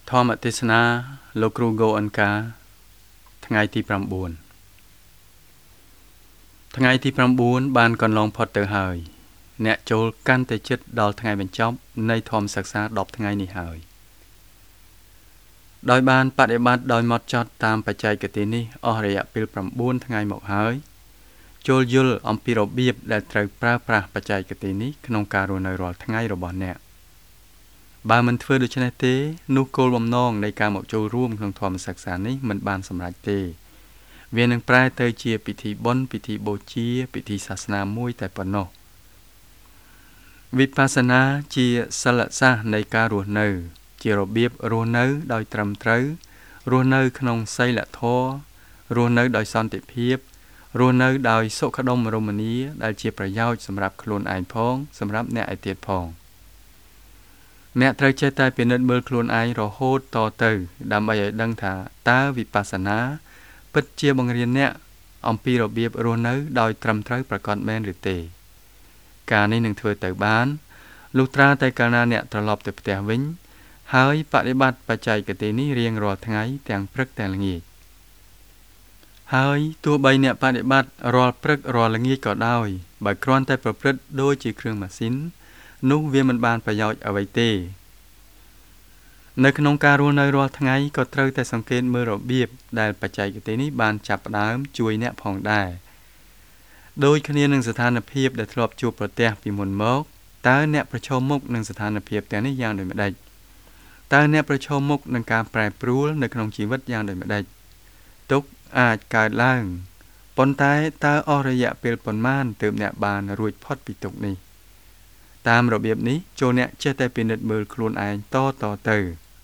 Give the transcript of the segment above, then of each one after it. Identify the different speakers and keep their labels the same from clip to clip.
Speaker 1: ធម្មទេសនាលោកគ្រូហ្គោអិនកាថ្ងៃទី9ថ្ងៃទី9បានកន្លងផុតទៅហើយអ្នកចូលកាន់តែជិតដល់ថ្ងៃបញ្ចប់នៃធម្មសិក្សា10ថ្ងៃនេះហើយដោយបានបដិបត្តិដោយម៉ត់ចត់តាមបច្ចេកទេសនេះអស់រយៈពេល9ថ្ងៃមកហើយចូលយល់អំពីរបៀបដែលត្រូវប្រើប្រាស់បច្ចេកទេសនេះក្នុងការរស់នៅរាល់ថ្ងៃរបស់អ្នកបើមិនធ្វើដូច្នេះទេនោះគោលបំណងនៃការមកចូលរួមក្នុងធម្មសិក្សានេះមិនបានសម្រេចទេវានឹងប្រែទៅជាពិធីបុណ្យពិធីបូជាពិធីសាសនាមួយតែប៉ុណ្ណោះវិបស្សនាជាសិលសាស្ត្រនៃការរស់នៅជារបៀបរស់នៅដោយត្រឹមត្រូវរស់នៅក្នុងសីលធម៌រស់នៅដោយសន្តិភាពរស់នៅដោយសុខដុមរមនាដែលជាប្រយោជន៍សម្រាប់ខ្លួនឯងផងសម្រាប់អ្នកឯទៀតផងអ្នកត្រូវចេះតែពិនិត្យមើលខ្លួនឯងរហូតតទៅដើម្បីឲ្យដឹងថាតើវិបស្សនាពិតជាបង្រៀនអ្នកអំពីរបៀបរស់នៅដោយត្រឹមត្រូវប្រកបមែនឬទេការនេះនឹងធ្វើទៅបានលុះត្រាតែកាលណាអ្នកត្រឡប់ទៅផ្ទះវិញហើយបដិបត្តិបច្ចេកទេសនេះរៀងរាល់ថ្ងៃទាំងព្រឹកទាំងល្ងាចហើយទោះបីអ្នកបដិបត្តិរាល់ព្រឹករាល់ល្ងាចក៏ដោយបើគ្រាន់តែប្រព្រឹត្តដូចជាគ្រឿងម៉ាស៊ីននោះវាមិនបានប្រយោជន៍អ្វីទេនៅក្នុងការរស់នៅរាល់ថ្ងៃក៏ត្រូវតែសង្កេតមើលរបៀបដែលបច្ចេកទេសនេះបានចាប់ផ្ដើមជួយអ្នកផងដែរដូចគ្នានឹងស្ថានភាពដែលធ្លាប់ជួបប្រទះពីមុនមកតើអ្នកប្រឈមមុខនឹងស្ថានភាពទាំងនេះយ៉ាងដូចម្តេចតើអ្នកប្រឈមមុខនឹងការប្រែប្រួលនៅក្នុងជីវិតយ៉ាងដូចម្តេចទុក្ខអាចកើតឡើងប៉ុន្តែតើអស់រយៈពេលប៉ុន្មានទើបអ្នកបានរួចផុតពីទុក្ខនេះតាមរបៀបនេះចូលអ្នកចេះតែពិនិត្យមើលខ្លួនឯងតទៅ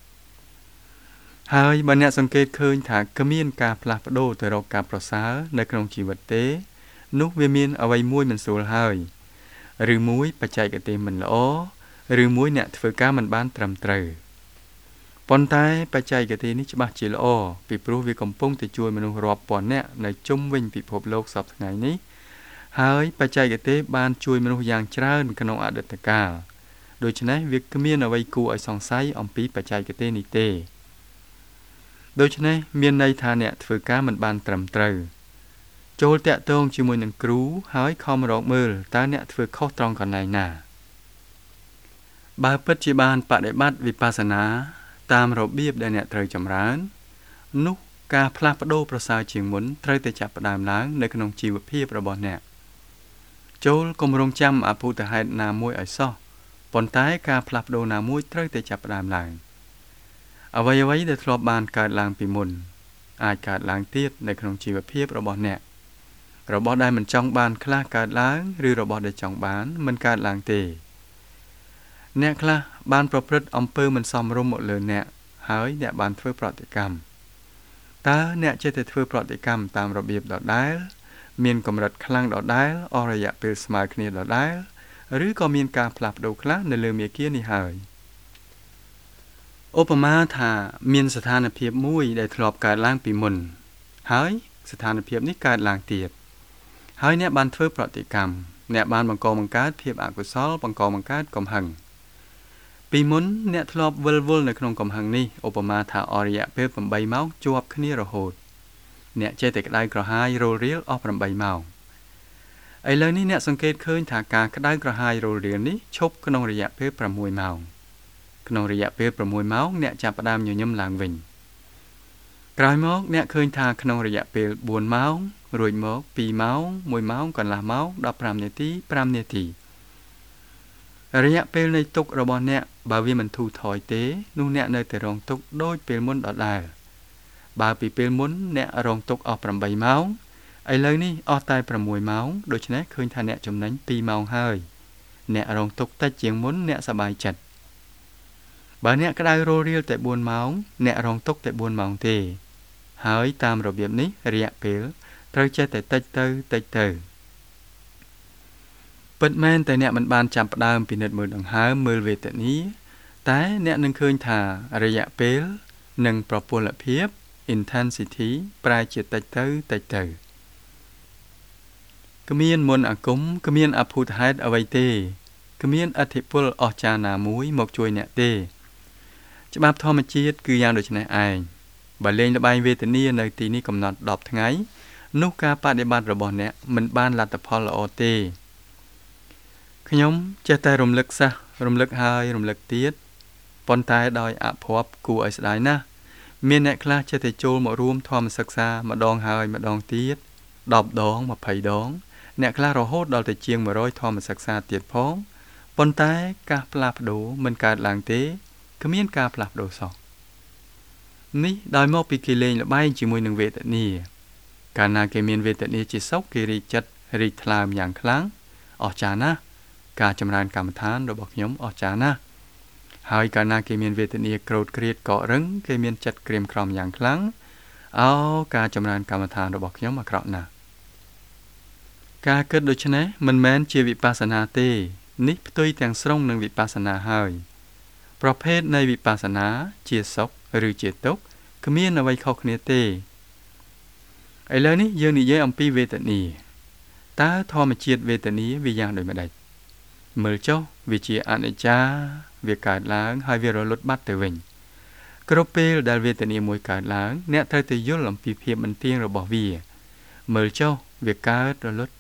Speaker 1: ហើយបើអ្នកសង្កេតឃើញថាគ្មានការផ្លាស់ប្ដូរទៅរកការប្រសើរនៅក្នុងជីវិតទេនោះវាមានអ្វីមួយមិនស្រួលហើយឬមួយបច្ចេកទេសមិនល្អឬមួយអ្នកធ្វើការមិនបានត្រឹមត្រូវប៉ុន្តែបច្ចេកទេសនេះច្បាស់ជាល្អពីព្រោះវាកំពុងតែជួយមនុស្សរាប់ពាន់នាក់នៅជុំវិញពិភពលោកសពថ្ងៃនេះហើយបច្ចេកទេសបានជួយមនុស្សយ៉ាងច្រើនក្នុងអតីតកាលដូច្នេះវាគ្មានអ្វីគួរឲ្យសង្ស័យអំពីបច្ចេកទេសនេះទេដូច្នេះមានន័យថាអ្នកធ្វើការមិនបានត្រឹមត្រូវចូលតាក់ទងជាមួយនឹងគ្រូហើយខំរកមើលតើអ្នកធ្វើខុសត្រង់កន្លែងណាបើពិតជាបានបដិបត្តិវិបស្សនាតាមរបៀបដែលអ្នកត្រូវចម្រើននោះការផ្លាស់ប្ដូរប្រសើរជាងមុនត្រូវតែចាប់ផ្ដើមឡើងនៅក្នុងជីវភាពរបស់អ្នកចូលកុំរងចាំអភូតហេតុណាមួយឲ្យសោះប៉ុន្តែការផ្លាស់ប្ដូរណាមួយត្រូវតែចាប់ផ្ដើមឡើងអ្វីដែលធ្លាប់បានកើតឡើងពីមុនអាចកើតឡើងទៀតនៅក្នុងជីវភាពរបស់អ្នករបស់ដែលមិនចង់បានខ្លះកើតឡើងឬរបស់ដែលចង់បានមិនកើតឡើងទេអ្នកខ្លះបានប្រព្រឹត្តអំពើមិនសមរម្យមកលើអ្នកហើយអ្នកបានធ្វើប្រតិកម្មតើអ្នកចេះតែធ្វើប្រតិកម្មតាមរបៀបដដែលមានកម្រិតខ្លាំងដដែលអស់រយៈពេលស្មើគ្នាដដែលឬក៏មានការផ្លាស់ប្ដូរខ្លះនៅលើមាគ៌ានេះហើយឧបមាថាមានស្ថានភាពមួយដែលធ្លាប់កើតឡើងពីមុនហើយស្ថានភាពនេះកើតឡើងទៀតហើយអ្នកបានធ្វើប្រតិកម្មអ្នកបានបង្កបង្កើតភាពអកុសលបង្កបង្កើតកំហឹងពីមុនអ្នកធ្លាប់វិលវល់នៅក្នុងកំហឹងនេះឧបមាថាអស់រយៈពេល8ម៉ោងជាប់គ្នារហូតអ្នកចេះតែក្តៅក្រហាយរលរៀលអស់8ម៉ោងឥឡូវនេះអ្នកសង្កេតឃើញថាការក្តៅក្រហាយរលរៀលនេះឈប់ក្នុងរយៈពេល6ម៉ោងក្នុងរយៈពេល6ម៉ោងអ្នកចាប់ផ្ដើមញញឹមឡើងវិញក្រោយមកអ្នកឃើញថាក្នុងរយៈពេល4ម៉ោងរួចមក2ម៉ោង1ម៉ោងកន្លះម៉ោង15នាទី5នាទីរយៈពេលនៃទុក្ខរបស់អ្នកបើវាមិនធូរថយទេនោះអ្នកនៅតែរងទុក្ខដូចពេលមុនដដែលបើពីពេលមុនអ្នករងទុក្ខអស់8ម៉ោងឥឡូវនេះអស់តែ6ម៉ោងដូច្នេះឃើញថាអ្នកចំណេញ2ម៉ោងហើយអ្នករងទុក្ខតិចជាងមុនអ្នកសប្បាយចិត្តបើអ្នកក្តៅរលរៀលតែ4ម៉ោងអ្នករងទុក្ខតែ4ម៉ោងទេហើយតាមរបៀបនេះរយៈពេលត្រូវចេះតែតិចទៅពិតមែនតែអ្នកមិនបានចាប់ផ្ដើមពិនិត្យមើលដង្ហើមមើលវេទនាតែអ្នកនឹងឃើញថារយៈពេលនិងប្រពលភាព intensity ប្រែជាតិចទៅគ្មានមន្តអាគមគ្មានអភូតហេតុអ្វីទេគ្មានអធិពលអស្ចារ្យណាមួយមកជួយអ្នកទេច្បាប់ធម្មជាតិគឺយ៉ាងដូចនេះឯងបើលេងល្បែងវេទនានៅទីនេះកំណត់10ថ្ងៃនោះការបដិបត្តិរបស់អ្នកមិនបានលទ្ធផលល្អទេខ្ញុំចេះតែរំលឹកសះរំលឹកហើយរំលឹកទៀតប៉ុន្តែដោយអភ័ព្វគួរឲ្យស្ដាយណាស់មានអ្នកខ្លះចេះតែចូលមករួមធម្មសិក្សាម្ដងហើយម្ដងទៀត10ដង20ដងអ្នកខ្លះរហូតដល់ទៅជាង100ធម្មសិក្សាទៀតផងប៉ុន្តែការផ្លាស់ប្ដូរមិនកើតឡើងទេគ្មានការផ្លាស់ប្ដូរសោះនេះដោយមកពីគេលេងល្បែងជាមួយនឹងវេទនាកាលណាគេមានវេទនាជាសុខគេរីកចិត្តរីកថ្លើមយ៉ាងខ្លាំងអស្ចារ្យណាស់ការចម្រើនកម្មដ្ឋានរបស់ខ្ញុំអស្ចារ្យណាស់ហើយកាលណាគេមានវេទនាក្រោតក្រៀតកករឹងគេមានចិត្តក្រៀមក្រំយ៉ាងខ្លាំងការចម្រើនកម្មដ្ឋានរបស់ខ្ញុំអាក្រក់ណាស់ការគិតដូច្នេះមិនមែនជាវិបស្សនាទេនេះផ្ទុយទាំងស្រុងនឹងវិបស្សនាហើយប្រភេទនៃវិបស្សនាជាសុខឬជាទុក្ខគ្មានអ្វីខុសគ្នាទេឥឡូវនេះយើងនិយាយអំពីវេទនាតើធម្មជាតិវេទនាវាយ៉ាងដូចម្ដេចមើលចុះវាជាអនិច្ចាវាកើតឡើងហើយវារលត់បាត់ទៅវិញគ្រប់ពេលដែលវេទនាមួយកើតឡើងអ្នកត្រូវតែយល់អំពីភាពមិនទៀងរបស់វាមើលចុះវាកើតរលត់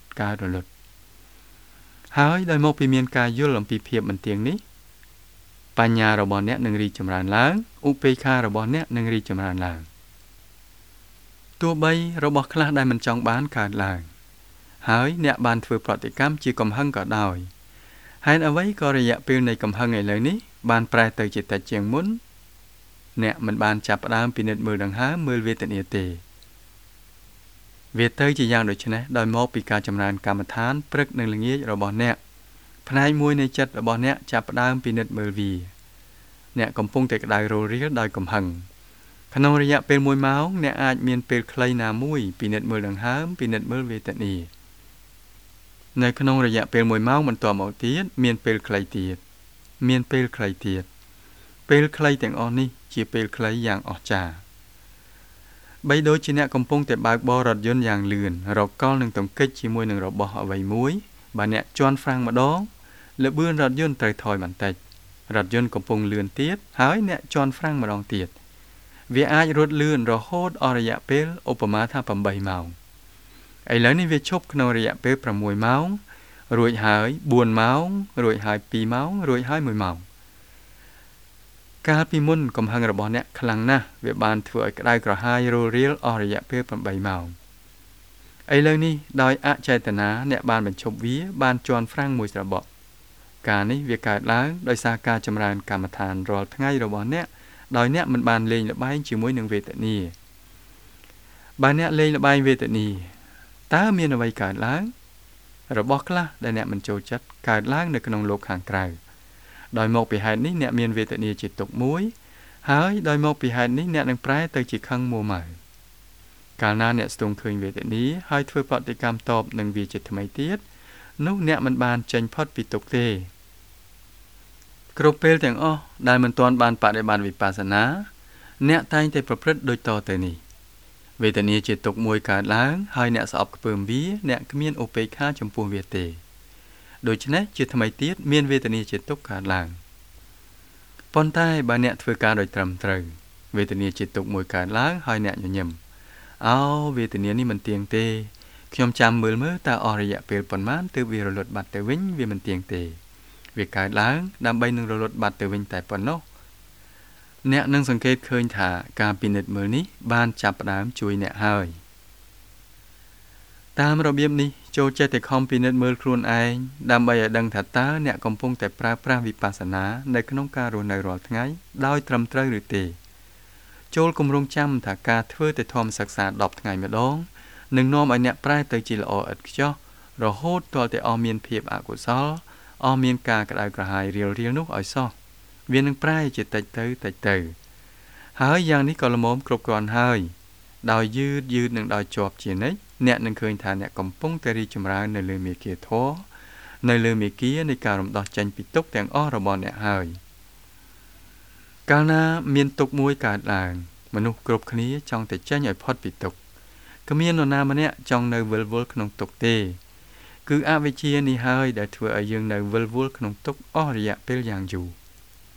Speaker 1: ហើយដោយមកពីមានការយល់អំពីភាពមិនទៀងនេះបញ្ញារបស់អ្នកនឹងរីកចម្រើនឡើងឧបេក្ខារបស់អ្នកនឹងរីកចម្រើនឡើងទោះបីរបស់ខ្លះដែលមិនចង់បានកើតឡើងហើយអ្នកបានធ្វើប្រតិកម្មជាកំហឹងក៏ដោយហេតុអ្វីក៏រយៈពេលនៃកំហឹងឥឡូវនេះបានប្រែទៅជាតិចជាងមុនអ្នកមិនបានចាប់ផ្ដើមពិនិត្យមើលដង្ហើមមើលវេទនាទេវាទៅជាយ៉ាងដូចនេះដោយមកពីការចម្រើនកម្មដ្ឋានព្រឹកនិងល្ងាចរបស់អ្នកផ្នែកមួយនៃចិត្តរបស់អ្នកចាប់ផ្ដើមពិនិត្យមើលវាអ្នកកំពុងតែក្តៅរលរៀលដោយកំហឹងក្នុងរយៈពេល1ម៉ោងអ្នកអាចមានពេលខ្លីណាមួយពិនិត្យមើលដង្ហើមពិនិត្យមើលវេទនានៅក្នុងរយៈពេល1ម៉ោងបន្ទាប់មកទៀតមានពេលខ្លីទៀតពេលខ្លីទាំងអស់នេះជាពេលខ្លីយ៉ាងអស្ចារ្យបីដូចជាអ្នកកំពុងតែបើកបររថយន្តយ៉ាងលឿនរកលនឹងទង្គិចជាមួយនឹងរបស់អ្វីមួយបើអ្នកជន់ហ្វ្រាំងម្ដងល្បឿនរថយន្តត្រូវថយបន្តិចរថយន្តកំពុងលឿនទៀតហើយអ្នកជន់ហ្វ្រាំងម្ដងទៀតវាអាចរត់លឿនរហូតអស់រយៈពេលឧបមាថា8ម៉ោងឥឡូវនេះវាឈប់ក្នុងរយៈពេល6ម៉ោងរួចហើយ4ម៉ោងរួចហើយ2ម៉ោងរួចហើយ1ម៉ោងកាលពីមុនកំហឹងរបស់អ្នកខ្លាំងណាស់វាបានធ្វើឲ្យក្តៅក្រហាយរលរៀលអស់រយៈពេល8ម៉ោងឥឡូវនេះដោយអចេតនាអ្នកបានបញ្ឈប់វាបានជន់ហ្វ្រាំងមួយស្របក់ការនេះវាកើតឡើងដោយសារការចម្រើនកម្មដ្ឋានរាល់ថ្ងៃរបស់អ្នកដោយអ្នកមិនបានលេងល្បែងជាមួយនឹងវេទនាបើអ្នកលេងល្បែងវេទនាតើមានអ្វីកើតឡើងរបស់ខ្លះដែលអ្នកមិនចូលចិត្តកើតឡើងនៅក្នុងលោកខាងក្រៅដោយមកពីហេតុនេះអ្នកមានវេទនាជាទុក្ខមួយហើយដោយមកពីហេតុនេះអ្នកនឹងប្រែទៅជាខឹងមួម៉ៅកាលណាអ្នកស្ទង់ឃើញវេទនាហើយធ្វើប្រតិកម្មតបនឹងវាជាថ្មីទៀតនោះអ្នកមិនបានចេញផុតពីទុក្ខទេគ្រប់ពេលទាំងអស់ដែលមិនទាន់បានបដិបត្តិវិបស្សនាអ្នកតែងតែប្រព្រឹត្តដូចតទៅនេះវេទនាជាទុក្ខមួយកើតឡើងហើយអ្នកស្អប់ខ្ពើមវាអ្នកគ្មានឧបេក្ខាចំពោះវាទេដូច្នេះជាថ្មីទៀតមានវេទនាជាទុក្ខកើតឡើងប៉ុន្តែបើអ្នកធ្វើការដោយត្រឹមត្រូវវេទនាជាទុក្ខមួយកើតឡើងហើយអ្នកញញឹមវេទនានេះមិនទៀងទេខ្ញុំចាំមើលតើអស់រយៈពេលប៉ុន្មានទើបវារលត់បាត់ទៅវិញវាមិនទៀងទេវាកើតឡើងដើម្បីនឹងរលត់បាត់ទៅវិញតែប៉ុណ្ណោះអ្នកនឹងសង្កេតឃើញថាការពិនិត្យមើលនេះបានចាប់ផ្ដើមជួយអ្នកហើយតាមរបៀបនេះចូលចិត្តតែខំពិនិត្យមើលខ្លួនឯងដើម្បីឲ្យដឹងថាតើអ្នកកំពុងតែប្រើប្រាស់វិបស្សនានៅក្នុងការរស់នៅរាល់ថ្ងៃដោយត្រឹមត្រូវឬទេចូលគម្រោងចាំថាការធ្វើតែធម្មសិក្សា10ថ្ងៃម្ដងនឹងនាំឲ្យអ្នកប្រែទៅជាល្អឥតខ្ចោះរហូតទាល់តែអស់មានភាពអកុសលអស់មានការក្តៅក្រហាយរៀលៗនោះឲ្យសោះវានឹងប្រែជាតិចទៅហើយយ៉ាងនេះក៏ល្មមគ្រប់គ្រាន់ហើយដោយយឺតនឹងដោយជាប់ជានិច្ចអ្នកនឹងឃើញថាអ្នកកំពុងតែរីកចម្រើននៅលើមេគាធម៌នៅលើមេគានៃការរំដោះចេញពីទុក្ខទាំងអស់របស់អ្នកហើយកាលណាមានទុក្ខមួយកើតឡើងមនុស្សគ្រប់គ្នាចង់តែចេញឲ្យផុតពីទុក្ខគ្មាននរណាម្នាក់ចង់នៅវិលវល់ក្នុងទុក្ខទេគឺអវិជ្ជានេះហើយដែលធ្វើឲ្យយើងនៅវិលវល់ក្នុងទុក្ខអស់រយៈពេលយ៉ាងយូរ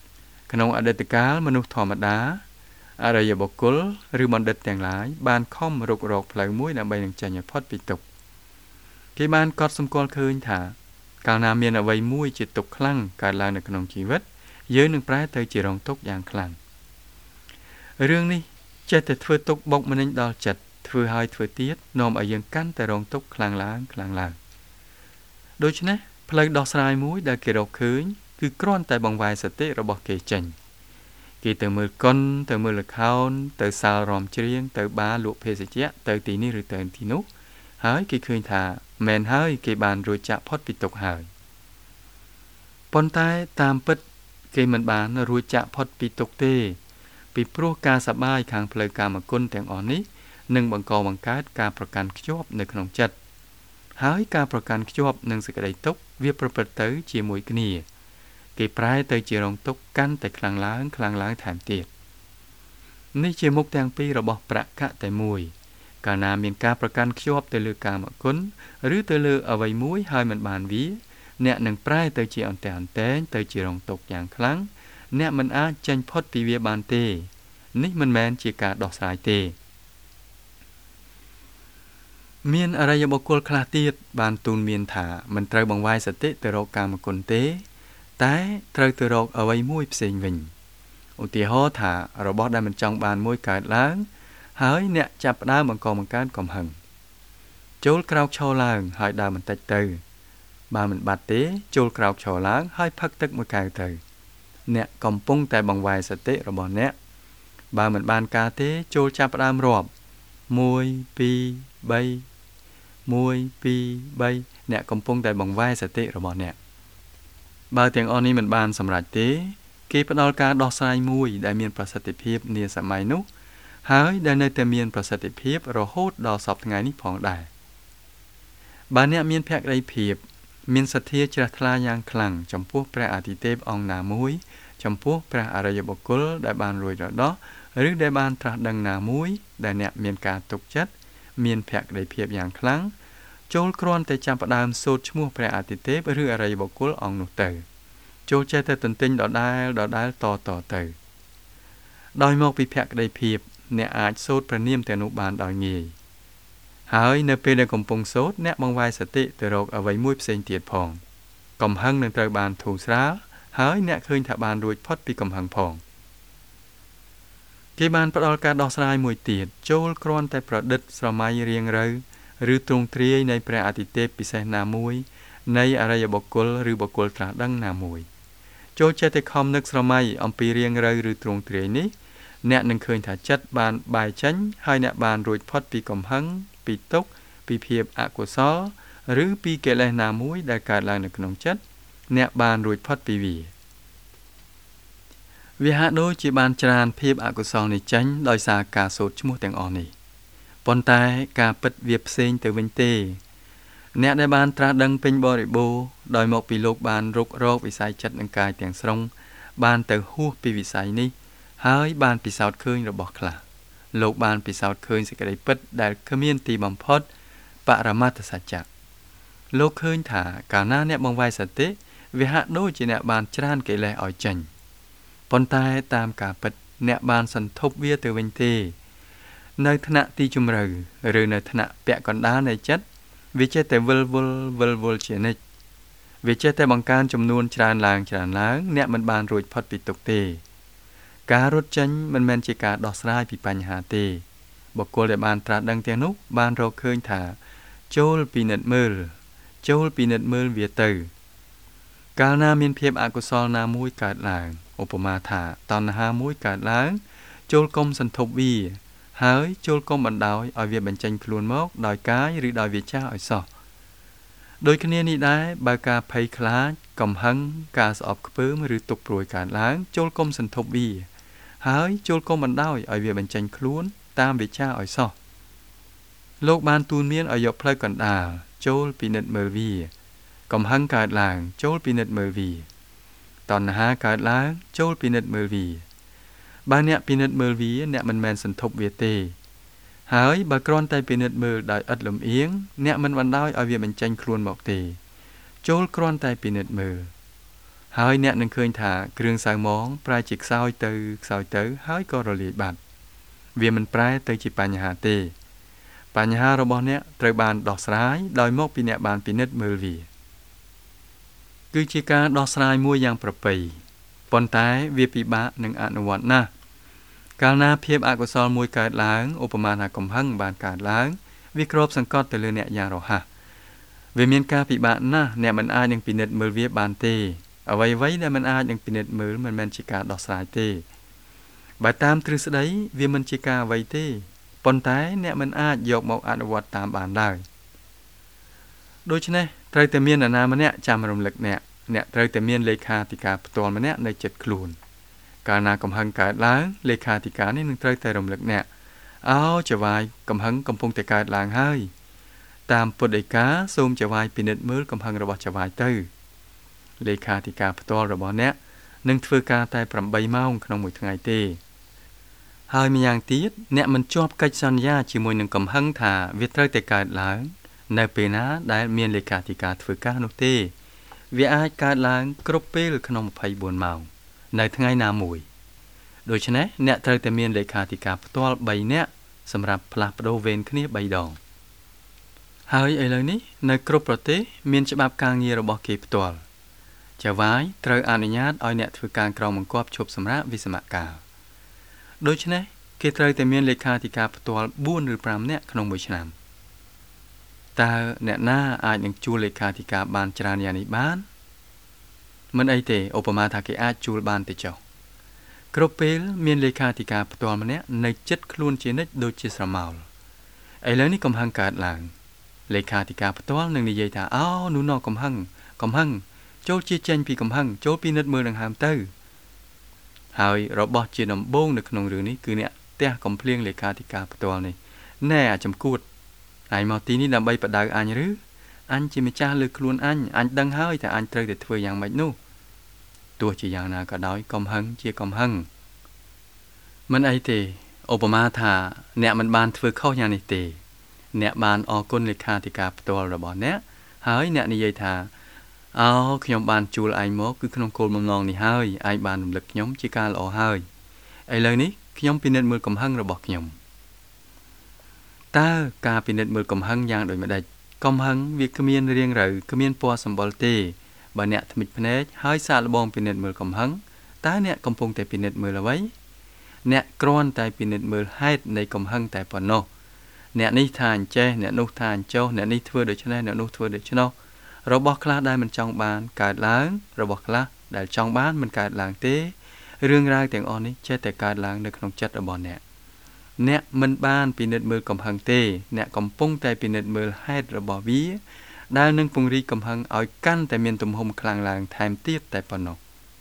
Speaker 1: ក្នុងអតីតកាលមនុស្សធម្មតាអរិយបុគ្គលឬបណ្ឌិតទាំងឡាយបានខំរុករកផ្លូវមួយដើម្បីនឹងចេញឲ្យផុតពីទុក្ខគេបានកត់សម្គាល់ឃើញថាកាលណាមានអ្វីមួយជាទុក្ខខ្លាំងកើតឡើងនៅក្នុងជីវិតយើងនឹងប្រែទៅជារងទុក្ខយ៉ាងខ្លាំងរឿងនេះចេះតែធ្វើទុក្ខបុកម្នេញដល់ចិត្តធ្វើឲ្យធ្វើទៀតនាំឲ្យយើងកាន់តែរងទុក្ខខ្លាំងឡើងដូច្នេះផ្លូវដោះស្រាយមួយដែលគេរកឃើញគឺគ្រាន់តែបង្វែរសតិរបស់គេចេញគេទៅមើលកុនទៅមើលល្ខោនទៅសាលរំច្រៀងទៅបារលក់ភេសជ្ជៈទៅទីនេះឬទៅទីនោះហើយគេឃើញថាមែនហើយគេបានរួចចាក់ផុតពីទុក្ខហើយប៉ុន្តែតាមពិតគេមិនបានរួចចាក់ផុតពីទុក្ខទេពីព្រោះការសប្បាយខាងផ្លូវកាមគុណទាំងអស់នេះនឹងបង្កើតការប្រកាន់ខ្ជាប់នៅក្នុងចិត្តហើយការប្រកាន់ខ្ជាប់នឹងសេចក្តីទុក្ខវាប្រព្រឹត្តទៅជាមួយគ្នាគេប្រែទៅជារងទុក្ខកាន់តែខ្លាំងឡើងថែមទៀតនេះជាមុខទាំងពីររបស់ប្រកៈតែមួយកាលណាមានការប្រកាន់ខ្ជាប់ទៅលើកាមគុណឬទៅលើអ្វីមួយហើយមិនបានវាអ្នកនឹងប្រែទៅជាអន្ទែងទៅជារងទុក្ខយ៉ាងខ្លាំងអ្នកមិនអាចចេញផុតពីវាបានទេនេះមិនមែនជាការដោះស្រាយទេមានអរិយបុគ្គលខ្លះទៀតបានទូន្មានថាមិនត្រូវបង្វែរសតិទៅរកកាមគុណទេតែត្រូវទៅរកអ្វីមួយផ្សេងវិញឧទាហរណ៍ថារបស់ដែលមិនចង់បានមួយកើតឡើងហើយអ្នកចាប់ផ្ដើមបង្កើតកំហឹងចូលក្រោកឈរឡើងហើយដើរបន្តិចទៅបើមិនបាត់ទេចូលក្រោកឈរឡើងហើយផឹកទឹកមួយកែវទៅអ្នកកំពុងតែបង្វែរសតិរបស់អ្នកបើមិនបានការទេចូលចាប់ផ្ដើមរាប់1 2 3 1 2 3អ្នកកំពុងតែបង្វែរសតិរបស់អ្នកបើទាំងអស់នេះមិនបានសម្រេចទេគេផ្ដល់ការដោះស្រាយមួយដែលមានប្រសិទ្ធភាពនាសម័យនោះហើយដែលនៅតែមានប្រសិទ្ធភាពរហូតដល់សព្វថ្ងៃនេះផងដែរបើអ្នកមានភក្ដីភាពមានសទ្ធាជ្រះថ្លាយ៉ាងខ្លាំងចំពោះព្រះអាទិទេពអង្គណាមួយចំពោះព្រះអរិយបុគ្គលដែលបានរួចរដោះឬដែលបានត្រាស់ដឹងណាមួយដែលអ្នកមានការទុកចិត្តមានភក្ដីភាពយ៉ាងខ្លាំងចូលគ្រាន់តែចាប់ផ្ដើមសូត្រឈ្មោះព្រះអាទិទេពឬអរិយបុគ្គលអង្គនោះទៅចូលចេះតែទន្ទិញដដែលតទៅដោយមកពីភក្ដីភាពអ្នកអាចសូត្រព្រះនាមទាំងនោះបានដោយងាយហើយនៅពេលដែលកំពុងសូត្រអ្នកបង្វែរសតិទៅរកអ្វីមួយផ្សេងទៀតផងកំហឹងនឹងត្រូវបានធូរស្រាលហើយអ្នកឃើញថាបានរួចផុតពីកំហឹងផងគេបានផ្ដល់ការដោះស្រាយមួយទៀតចូលគ្រាន់តែប្រឌិតស្រមៃរៀងរូវឬទ្រង់ទ្រាយនៃព្រះអាទិទេពពិសេសណាមួយនៃអរិយបុគ្គលឬបុគ្គលត្រាស់ដឹងណាមួយចូលចេះតែខំនឹកស្រមៃអំពីរៀងរូវឬទ្រង់ទ្រាយនេះអ្នកនឹងឃើញថាចិត្តបានបែកចេញហើយអ្នកបានរួចផុតពីកំហឹងពីទុក្ខពីភាពអកុសលឬពីកិលេសណាមួយដែលកើតឡើងនៅក្នុងចិត្តអ្នកបានរួចផុតពីវាហាក់ដូចជាបានច្រានភាពអកុសលនេះចេញដោយសារការសូត្រឈ្មោះទាំងអស់នេះប៉ុន្តែការពិតវាផ្សេងទៅវិញទេអ្នកដែលបានត្រាស់ដឹងពេញបរិបូរណ៍ដោយមកពីលោកបានរុករកវិស័យចិត្តនិងកាយទាំងស្រុងបានទៅហួសពីវិស័យនេះហើយបានពិសោធន៍ឃើញរបស់ខ្លះលោកបានពិសោធន៍ឃើញសេចក្តីពិតដែលគ្មានទីបំផុតបរមត្ថសច្ចៈលោកឃើញថាកាលណាអ្នកបង្វែរសតិវាហាក់ដូចជាអ្នកបានច្រានកិលេសឲ្យចេញប៉ុន្តែតាមការពិតអ្នកបានសន្ធប់វាទៅវិញទេនៅថ្នាក់ទីជម្រៅឬនៅថ្នាក់ពាក់កណ្ដាលនៃចិត្តវាចេះតែវិលវល់ជានិច្ចវាចេះតែបង្កើនចំនួនច្រើនឡើងអ្នកមិនបានរួចផុតពីទុក្ខទេការរត់ចេញមិនមែនជាការដោះស្រាយពីបញ្ហាទេបុគ្គលដែលបានត្រាស់ដឹងទាំងនោះបានរកឃើញថាចូលពិនិត្យមើលវាទៅកាលណាមានភាពអកុសលណាមួយកើតឡើងឧបមាថាតណ្ហាមួយកើតឡើងចូលកុំសន្ធប់វាហើយចូលកុំបណ្ដោយឲ្យវាបញ្ចេញខ្លួនមកដោយកាយឬដោយវាចាឲ្យសោះដូចគ្នានេះដែរបើការភ័យខ្លាចកំហឹងការស្អប់ខ្ពើមឬទុក្ខព្រួយកើតឡើងចូលកុំសន្ធប់វាហើយចូលកុំបណ្ដោយឲ្យវាបញ្ចេញខ្លួនតាមវាចាឲ្យសោះលោកបានទូន្មានឲ្យយកផ្លូវកណ្ដាលចូលពិនិត្យមើលវាកំហឹងកើតឡើងចូលពិនិត្យមើលវាតណ្ហាកើតឡើងចូលពិនិត្យមើលវាបើអ្នកពិនិត្យមើលវាអ្នកមិនមែនសន្ធប់វាទេហើយបើគ្រាន់តែពិនិត្យមើលដោយឥតលំអៀងអ្នកមិនបណ្ដោយឲ្យវាបញ្ចេញខ្លួនមកទេចូលគ្រាន់តែពិនិត្យមើលហើយអ្នកនឹងឃើញថាគ្រឿងសៅហ្មងប្រែជាខ្សោយទៅហើយក៏រលាយបាត់វាមិនប្រែទៅជាបញ្ហាទេបញ្ហារបស់អ្នកត្រូវបានដោះស្រាយដោយមកពីអ្នកបានពិនិត្យមើលវាគឺជាការដោះស្រាយមួយយ៉ាងប្រពៃប៉ុន្តែវាពិបាកនឹងអនុវត្តណាស់កាលណាភាពអកុសលមួយកើតឡើងឧបមាថាកំហឹងបានកើតឡើងវាគ្របសង្កត់ទៅលើអ្នកយ៉ាងរហ័សវាមានការពិបាកណាស់អ្នកមិនអាចនឹងពិនិត្យមើលវាបានទេអ្វីដែលមិនអាចនឹងពិនិត្យមើលមិនមែនជាការដោះស្រាយទេបើតាមទ្រឹស្ដីវាមិនជាការអ្វីទេប៉ុន្តែអ្នកមិនអាចយកមកអនុវត្តតាមបានឡើយដូច្នេះត្រូវតែមាននរណាម្នាក់ចាំរំលឹកអ្នកត្រូវតែមានលេខាធិការផ្ទាល់ម្នាក់នៅចិត្តខ្លួនកាលណាកំហឹងកើតឡើងលេខាធិការនេះនឹងត្រូវតែរំលឹកអ្នកចវាយកំហឹងកំពុងតែកើតឡើងហើយតាមពុទ្ធដីកាសូមចវាយពិនិត្យមើលកំហឹងរបស់ចវាយទៅលេខាធិការផ្ទាល់របស់អ្នកនឹងធ្វើការតែ8ម៉ោងក្នុងមួយថ្ងៃទេហើយម្យ៉ាងទៀតអ្នកមិនជាប់កិច្ចសន្យាជាមួយនឹងកំហឹងថាវាត្រូវតែកើតឡើងនៅពេលណាដែលមានលេខាធិការធ្វើការនោះទេវាអាចកើតឡើងគ្រប់ពេលក្នុង24ម៉ោងនៅថ្ងៃណាមួយដូច្នេះអ្នកត្រូវតែមានលេខាធិការផ្ទាល់3នាក់សម្រាប់ផ្លាស់ប្ដូរវេនគ្នា3ដងហើយឥឡូវនេះនៅគ្រប់ប្រទេសមានច្បាប់ការងាររបស់គេផ្ទាល់ចៅហ្វាយត្រូវអនុញ្ញាតឲ្យអ្នកធ្វើការក្រោមបង្គាប់ឈប់សម្រាកវិសមកាលដូច្នេះគេត្រូវតែមានលេខាធិការផ្ទាល់4ឬ5នាក់ក្នុងមួយឆ្នាំតើអ្នកណាអាចនឹងជួលលេខាធិការបានច្រើនយ៉ាងនេះបានមិនអីទេឧបមាថាគេអាចជួលបានទេចុះគ្រប់ពេលមានលេខាធិការផ្ទាល់ម្នាក់នៅចិត្តខ្លួនជានិច្ចដូចជាស្រមោលឥឡូវនេះកំហឹងកើតឡើងលេខាធិការផ្ទាល់នឹងនិយាយថានោះណកំហឹងចូលជាចេញពីកំហឹងចូលពិនិត្យមើលដង្ហើមទៅហើយរបស់ជាដំបូងនៅក្នុងរឿងនេះគឺអ្នកផ្ទះកំភ្លៀងលេខាធិការផ្ទាល់នេះណែចំគួតឯងមកទីនេះដើម្បីបដៅអញឬអញជាម្ចាស់លើខ្លួនអញដឹងហើយថាអញត្រូវតែធ្វើយ៉ាងម៉េចនោះទោះជាយ៉ាងណាក៏ដោយកំហឹងជាកំហឹងមិនអីទេឧបមាថាអ្នកមិនបានធ្វើខុសយ៉ាងនេះទេអ្នកបានអរគុណលេខាធិការផ្ទាល់របស់អ្នកហើយអ្នកនិយាយថាខ្ញុំបានជួលឯងមកគឺក្នុងគោលបំណងនេះហើយឯងបានរំលឹកខ្ញុំជាការល្អហើយឥឡូវនេះខ្ញុំពិនិត្យមើលកំហឹងរបស់ខ្ញុំតើការពិនិត្យមើលកំហឹងយ៉ាងដូចម្ដេចកំហឹងវាគ្មានរាងរៅគ្មានពណ៌សម្បុរទេបើអ្នកធ្មិចភ្នែកហើយសាកល្បងពិនិត្យមើលកំហឹងតើអ្នកកំពុងតែពិនិត្យមើលអ្វីអ្នកគ្រាន់តែពិនិត្យមើលហេតុនៃកំហឹងតែប៉ុណ្ណោះអ្នកនេះថាអញ្ចេះអ្នកនោះថាអញ្ចោះអ្នកនេះធ្វើដូច្នេះអ្នកនោះធ្វើដូច្នោះរបស់ខ្លះដែលមិនចង់បានកើតឡើងរបស់ខ្លះដែលចង់បានមិនកើតឡើងទេរឿងរ៉ាវទាំងអស់នេះចេះតែកើតឡើងនៅក្នុងចិត្តរបស់អ្នកមិនបានពិនិត្យមើលកំហឹងទេអ្នកកំពុងតែពិនិត្យមើលហេតុរបស់វាដែលនឹងពង្រីកកំហឹងឲ្យកាន់តែមានទំហំខ្លាំងឡើងថែមទៀតតែប៉ុណ្ណោះ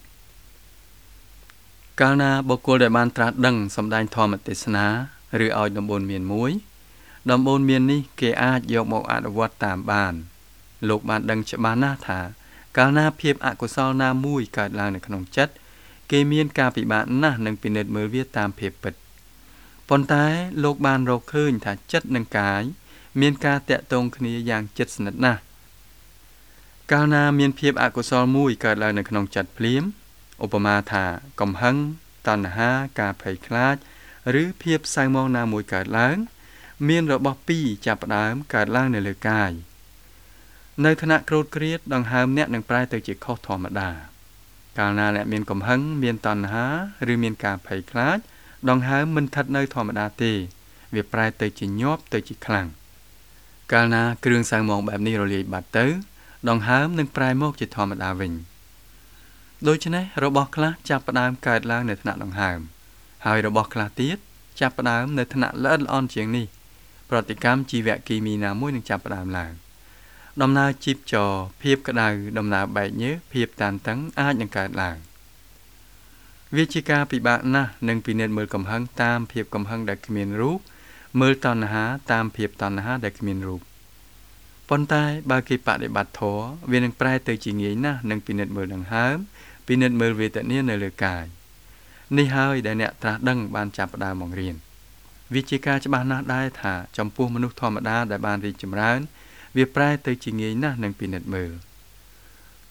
Speaker 1: កាលណាបុគ្គលដែលបានត្រាស់ដឹងសម្ដែងធម្មទេសនាឬឲ្យដំបូន្មានមួយដំបូន្មាននេះគេអាចយកមកអនុវត្តតាមបានលោកបានដឹងច្បាស់ណាស់ថាកាលណាភាពអកុសលណាមួយកើតឡើងនៅក្នុងចិត្តគេមានការពិបាកណាស់នឹងពិនិត្យមើលវាតាមភាពពិតប៉ុន្តែលោកបានរកឃើញថាចិត្តនិងកាយមានការតាក់ទងគ្នាយ៉ាងជិតស្និទ្ធណាស់កាលណាមានភាពអកុសលមួយកើតឡើងនៅក្នុងចិត្តភ្លាមឧបមាថាកំហឹងតណ្ហាការភ័យខ្លាចឬភាពសៅហ្មងណាមួយកើតឡើងមានរបស់ពីរចាប់ផ្ដើមកើតឡើងនៅលើកាយនៅថ្នាក់ក្រោតក្រៀតដង្ហើមអ្នកនឹងប្រែទៅជាខុសធម្មតាកាលណាអ្នកមានកំហឹងមានតណ្ហាឬមានការភ័យខ្លាចដង្ហើមមិនស្ថិតនៅធម្មតាទេវាប្រែទៅជាញាប់ទៅជាខ្លាំងកាលណាគ្រឿងសៅហ្មងបែបនេះរលាយបាត់ទៅដង្ហើមនឹងប្រែមកជាធម្មតាវិញដូច្នេះរបស់ខ្លះចាប់ផ្ដើមកើតឡើងនៅថ្នាក់ដង្ហើមហើយរបស់ខ្លះទៀតចាប់ផ្ដើមនៅថ្នាក់ល្អិតល្អន់ជាងនេះប្រតិកម្មជីវគីមីណាមួយនឹងចាប់ផ្ដើមឡើងដំណើរជីបចរភាពក្តៅដំណើរបែកញើសភាពតានតឹងអាចនឹងកើតឡើងវាជាការពិបាកណាស់នឹងពិនិត្យមើលកំហឹងតាមភាពកំហឹងដែលគ្មានរូបមើលតណ្ហាតាមភាពតណ្ហាដែលគ្មានរូបប៉ុន្តែបើគេបដិបត្តិធម៌វានឹងប្រែទៅជាងាយណាស់នឹងពិនិត្យមើលដង្ហើមពិនិត្យមើលវេទនានៅលើកាយនេះហើយដែលអ្នកត្រាស់ដឹងបានចាប់ផ្ដើមមករៀនវាជាការច្បាស់ណាស់ដែរថាចំពោះមនុស្សធម្មតាដែលបានរីកចម្រើនវាប្រែទៅជាងាយណាស់នឹងពិនិត្យមើលទ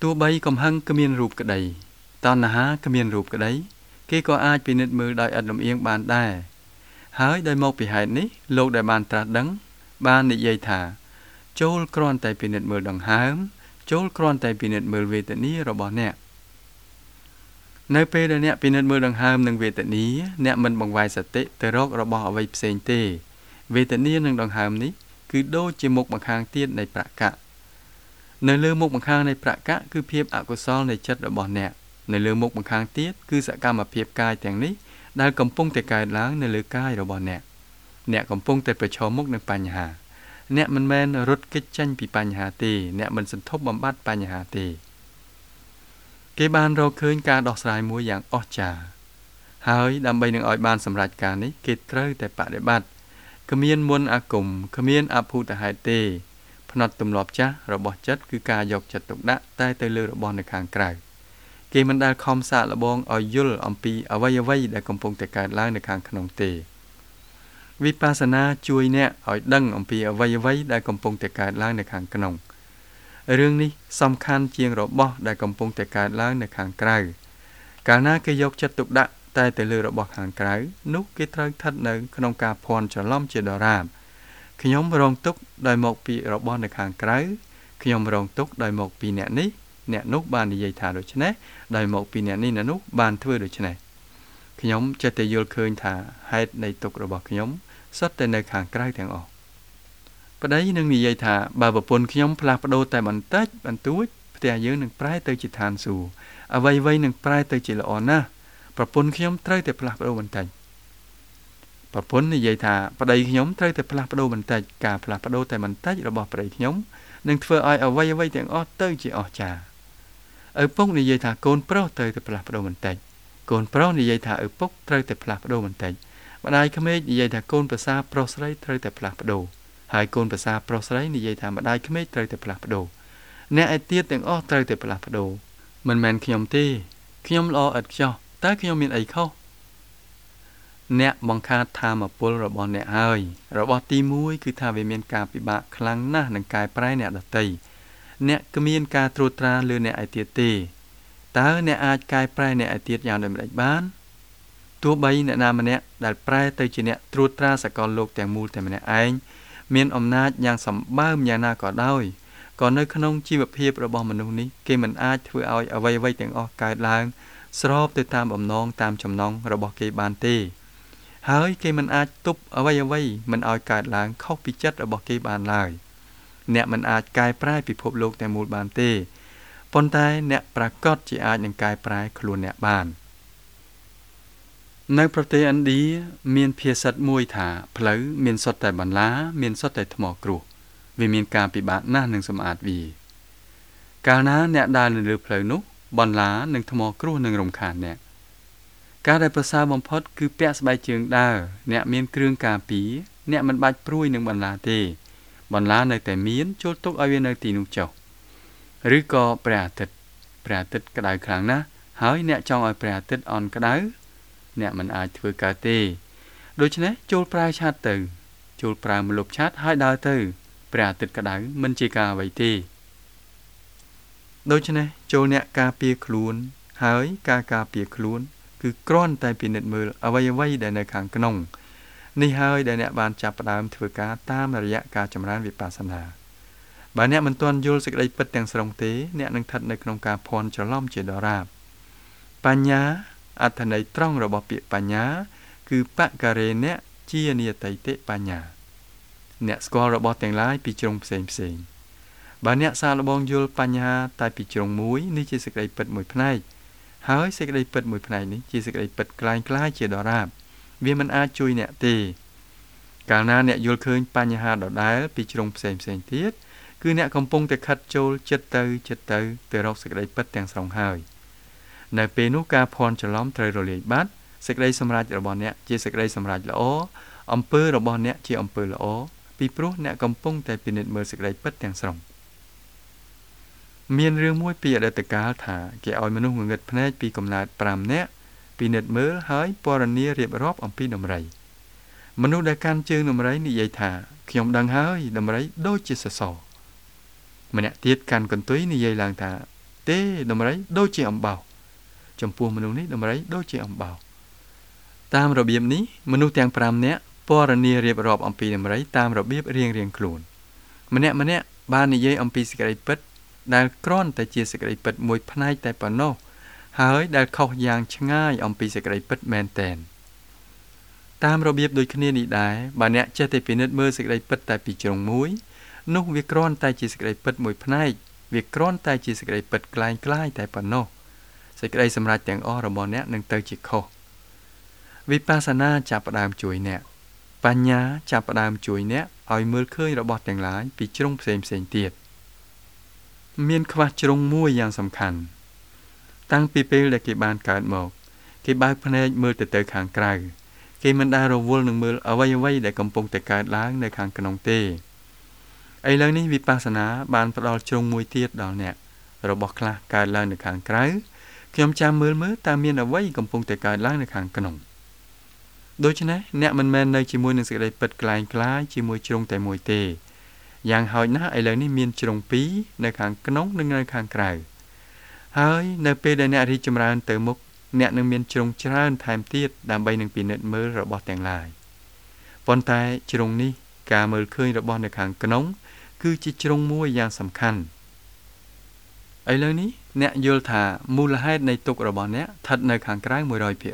Speaker 1: ទោះបីកំហឹងគ្មានរូបក្តីតណ្ហាគ្មានរូបក្តីគេក៏អាចពិនិត្យមើលដោយឥតលំអៀងបានដែរហើយដោយមកពីហេតុនេះលោកដែលបានត្រាស់ដឹងបាននិយាយថាចូលគ្រាន់តែពិនិត្យមើលដង្ហើមចូលគ្រាន់តែពិនិត្យមើលវេទនារបស់អ្នកនៅពេលដែលអ្នកពិនិត្យមើលដង្ហើមនិងវេទនាអ្នកមិនបង្វែរសតិទៅរករបស់អ្វីផ្សេងទេវេទនានិងដង្ហើមនេះគឺដូចជាមុខម្ខាងទៀតនៃប្រកៈនៅលើមុខម្ខាងនៃប្រកៈគឺភាពអកុសលនៃចិត្តរបស់អ្នកនៅលើមុខម្ខាងទៀតគឺសកម្មភាពកាយទាំងនេះដែលកំពុងតែកើតឡើងនៅលើកាយរបស់អ្នកកំពុងតែប្រឈមមុខនឹងបញ្ហាអ្នកមិនមែនរត់គេចចេញពីបញ្ហាទេអ្នកមិនសន្ធប់បំបត្តិបញ្ហាទេគេបានរកឃើញការដោះស្រាយមួយយ៉ាងអស្ចារ្យហើយដើម្បីនឹងឲ្យបានសម្រេចការនេះគេត្រូវតែបដិបត្តិគ្មានមន្តអាគមគ្មានអភូតហេតុទេផ្នត់ទម្លាប់ចាស់របស់ចិត្តគឺការយកចិត្តទុកដាក់តែទៅលើរបស់នៅខាងក្រៅគេមិនដែលខំសាកល្បងឲ្យយល់អំពីអ្វីដែលកំពុងតែកើតឡើងនៅខាងក្នុងទេវិបស្សនាជួយអ្នកឲ្យដឹងអំពីអ្វីដែលកំពុងតែកើតឡើងនៅខាងក្នុងរឿងនេះសំខាន់ជាងរបស់ដែលកំពុងតែកើតឡើងនៅខាងក្រៅកាលណាគេយកចិត្តទុកដាក់តែទៅលើរបស់ខាងក្រៅនោះគេត្រូវស្ថិតនៅក្នុងការភ័ន្តច្រឡំជាដរាបខ្ញុំរងទុក្ខដោយមកពីរបស់នៅខាងក្រៅខ្ញុំរងទុក្ខដោយមកពីអ្នកនេះអ្នកនោះបាននិយាយថាដូច្នេះដោយមកពីអ្នកនេះអ្នកនោះបានធ្វើដូច្នេះខ្ញុំចេះតែយល់ឃើញថាហេតុនៃទុក្ខរបស់ខ្ញុំសុទ្ធតែនៅខាងក្រៅទាំងអស់ប្តីនឹងនិយាយថាបើប្រពន្ធខ្ញុំផ្លាស់ប្ដូរតែបន្តិចបន្តួចផ្ទះយើងនឹងប្រែទៅជាឋានសួគ៌អ្វីនឹងប្រែទៅជាល្អណាស់ប្រពន្ធខ្ញុំត្រូវតែផ្លាស់ប្ដូរបន្តិចប្រពន្ធនិយាយថាប្តីខ្ញុំត្រូវតែផ្លាស់ប្ដូរបន្តិចការផ្លាស់ប្ដូរតែបន្តិចរបស់ប្តីខ្ញុំនឹងធ្វើឲ្យអ្វីទាំងអស់ទៅជាអស្ចារ្យឪពុកនិយាយថាកូនប្រុសត្រូវតែផ្លាស់ប្ដូរបន្តិចកូនប្រុសនិយាយថាឪពុកត្រូវតែផ្លាស់ប្ដូរបន្តិចម្ដាយក្មេកនិយាយថាកូនប្រសាប្រុសស្រីត្រូវតែផ្លាស់ប្ដូរហើយកូនប្រសាប្រុសស្រីនិយាយថាម្ដាយក្មេកត្រូវតែផ្លាស់ប្ដូរអ្នកឯទៀតទាំងអស់ត្រូវតែផ្លាស់ប្ដូរមិនមែនខ្ញុំទេខ្ញុំល្អឥតខ្ចោះតើខ្ញុំមានអីខុសអ្នកបង្ខាតធម៌ពលរបស់អ្នកហើយរបស់ទី1គឺថាវាមានការពិបាកខ្លាំងណាស់នឹងកែប្រែអ្នកដទៃអ្នកគ្មានការត្រួតត្រាលើអ្នកឯទៀតទេតើអ្នកអាចកែប្រែអ្នកឯទៀតយ៉ាងដូចម្តេចបានទោះបីអ្នកណាម្នាក់ដែលប្រែទៅជាអ្នកត្រួតត្រាសកលលោកទាំងមូលតែម្នាក់ឯងមានអំណាចយ៉ាងសម្បើមយ៉ាងណាក៏ដោយក៏នៅក្នុងជីវភាពរបស់មនុស្សនេះគេមិនអាចធ្វើឲ្យអ្វីទាំងអស់កើតឡើងស្របទៅតាមបំណងតាមចំណងរបស់គេបានទេហើយគេមិនអាចទប់អ្វីមិនឲ្យកើតឡើងខុសពីចិត្តរបស់គេបានឡើយអ្នកមិនអាចកែប្រែពិភពលោកទាំងមូលបានទេប៉ុន្តែអ្នកប្រកាសជាអាចនឹងកែប្រែខ្លួនអ្នកបាននៅប្រទេសឥណ្ឌាមានភាសាមួយថាផ្លូវមានសុទ្ធតែបន្លាមានសុទ្ធតែថ្មគ្រួសវាមានការពិបាកណាស់នឹងសម្អាតវាកាលណាអ្នកដើរនៅលើផ្លូវនោះបន្លានិងថ្មគ្រួសនឹងរំខានអ្នកការដែលប្រសើរបំផុតគឺពាក់ស្បែកជើងដើរអ្នកមានគ្រឿងការពារអ្នកមិនបាច់ព្រួយនឹងបន្លាទេបន្លានៅតែមានចូលទុកឲ្យវានៅទីនោះចុះឬក៏ព្រះអាទិត្យក្តៅខ្លាំងណាស់ហើយអ្នកចង់ឲ្យព្រះអាទិត្យអន់ក្តៅអ្នកមិនអាចធ្វើកើតទេដូច្នេះចូលប្រើឆាតទៅចូលប្រើម្លប់ឆាតហើយដើរទៅព្រះអាទិត្យក្តៅមិនជាការអ្វីទេដូច្នេះចូលអ្នកការពារខ្លួនហើយការការពារខ្លួនគឺគ្រាន់តែពិនិត្យមើលអ្វីដែលនៅខាងក្នុងនេះហើយដែលអ្នកបានចាប់ផ្ដើមធ្វើការតាមរយៈការចម្រើនវិបស្សនាបើអ្នកមិនទាន់យល់សេចក្តីពិតទាំងស្រុងទេអ្នកនឹងស្ថិតនៅក្នុងការភ័ន្តច្រឡំជាដរាបបញ្ញាអត្ថន័យត្រង់របស់ពាក្យបញ្ញាគឺបការេអ្នកជានិយតិតិបញ្ញាអ្នកស្គាល់របស់ទាំងឡាយពីជ្រុងផ្សេងបើអ្នកសាកល្បងយល់បញ្ហាតែពីជ្រុងមួយនេះជាសេចក្តីពិតមួយផ្នែកហើយសេចក្តីពិតមួយផ្នែកនេះជាសេចក្តីពិតคล้ายជាដរាបវាមិនអាចជួយអ្នកទេកាលណាអ្នកយល់ឃើញបញ្ហាដដែលពីជ្រុងផ្សេងទៀតគឺអ្នកកំពុងតែខិតចូលចិត្តទៅរកសេចក្តីពិតទាំងស្រុងហើយនៅពេលនោះការភ័ន្តច្រឡំត្រូវរលាយបាត់សេចក្តីសម្រេចរបស់អ្នកជាសេចក្តីសម្រេចល្អអំពើរបស់អ្នកជាអំពើល្អពីព្រោះអ្នកកំពុងតែពិនិត្យមើលសេចក្តីពិតទាំងស្រុងមានរឿងមួយពីអតីតកាលថាគេឲ្យមនុស្សងងឹតភ្នែកពីកំណើត5នាក់ពិនិត្យមើលហើយពណ៌នារៀបរាប់អំពីដំរីមនុស្សដែលកាន់ជើងដំរីនិយាយថាខ្ញុំដឹងហើយដំរីដូចជាសសរម្នាក់ទៀតកាន់កន្ទុយនិយាយឡើងថាទេដំរីដូចជាអំបោសចំពោះមនុស្សនេះដំរីដូចជាអំបោសតាមរបៀបនេះមនុស្សទាំង5នាក់ពណ៌នារៀបរាប់អំពីដំរីតាមរបៀបរៀងៗខ្លួនម្នាក់បាននិយាយអំពីសេចក្តីពិតដែលគ្រាន់តែជាសេចក្តីពិតមួយផ្នែកតែប៉ុណ្ណោះហើយដែលខុសយ៉ាងឆ្ងាយអំពីសេចក្តីពិតមែនទែនតាមរបៀបដូចគ្នានេះដែរបើអ្នកចេះតែពិនិត្យមើលសេចក្តីពិតតែពីជ្រុងមួយនោះវាគ្រាន់តែជាសេចក្តីពិតមួយផ្នែកវាគ្រាន់តែជាសេចក្តីពិតក្លែងក្លាយតែប៉ុណ្ណោះសេចក្តីសម្រេចទាំងអស់របស់អ្នកនឹងទៅជាខុសវិបស្សនាចាប់ផ្ដើមជួយអ្នកបញ្ញាចាប់ផ្ដើមជួយអ្នកឲ្យមើលឃើញរបស់ទាំងឡាយពីជ្រុងផ្សេងទៀតមានខ្វះជ្រុងមួយយ៉ាងសំខាន់តាំងពីពេលដែលគេបានកើតមកគេបើកភ្នែកមើលទៅខាងក្រៅគេមិនដែលរវល់នឹងមើលអ្វីដែលកំពុងតែកើតឡើងនៅខាងក្នុងទេឥឡូវនេះវិបស្សនាបានផ្ដល់ជ្រុងមួយទៀតដល់អ្នករបស់ខ្លះកើតឡើងនៅខាងក្រៅខ្ញុំចាំមើលតើមានអ្វីកំពុងតែកើតឡើងនៅខាងក្នុងដូច្នេះអ្នកមិនមែននៅជាមួយនឹងសេចក្តីពិតក្លែងក្លាយជាមួយជ្រុងតែមួយទេយ៉ាងហោចណាស់ឥឡូវនេះមានជ្រុង2នៅខាងក្នុងនិងនៅខាងក្រៅហើយនៅពេលដែលអ្នករីកចម្រើនទៅមុខអ្នកនឹងមានជ្រុងច្រើនថែមទៀតដើម្បីនឹងពិនិត្យមើលរបស់ទាំងឡាយប៉ុន្តែជ្រុងនេះការមើលឃើញរបស់នៅខាងក្នុងគឺជាជ្រុងមួយយ៉ាងសំខាន់ឥឡូវនេះអ្នកយល់ថាមូលហេតុនៃទុក្ខរបស់អ្នកស្ថិតនៅខាងក្រៅ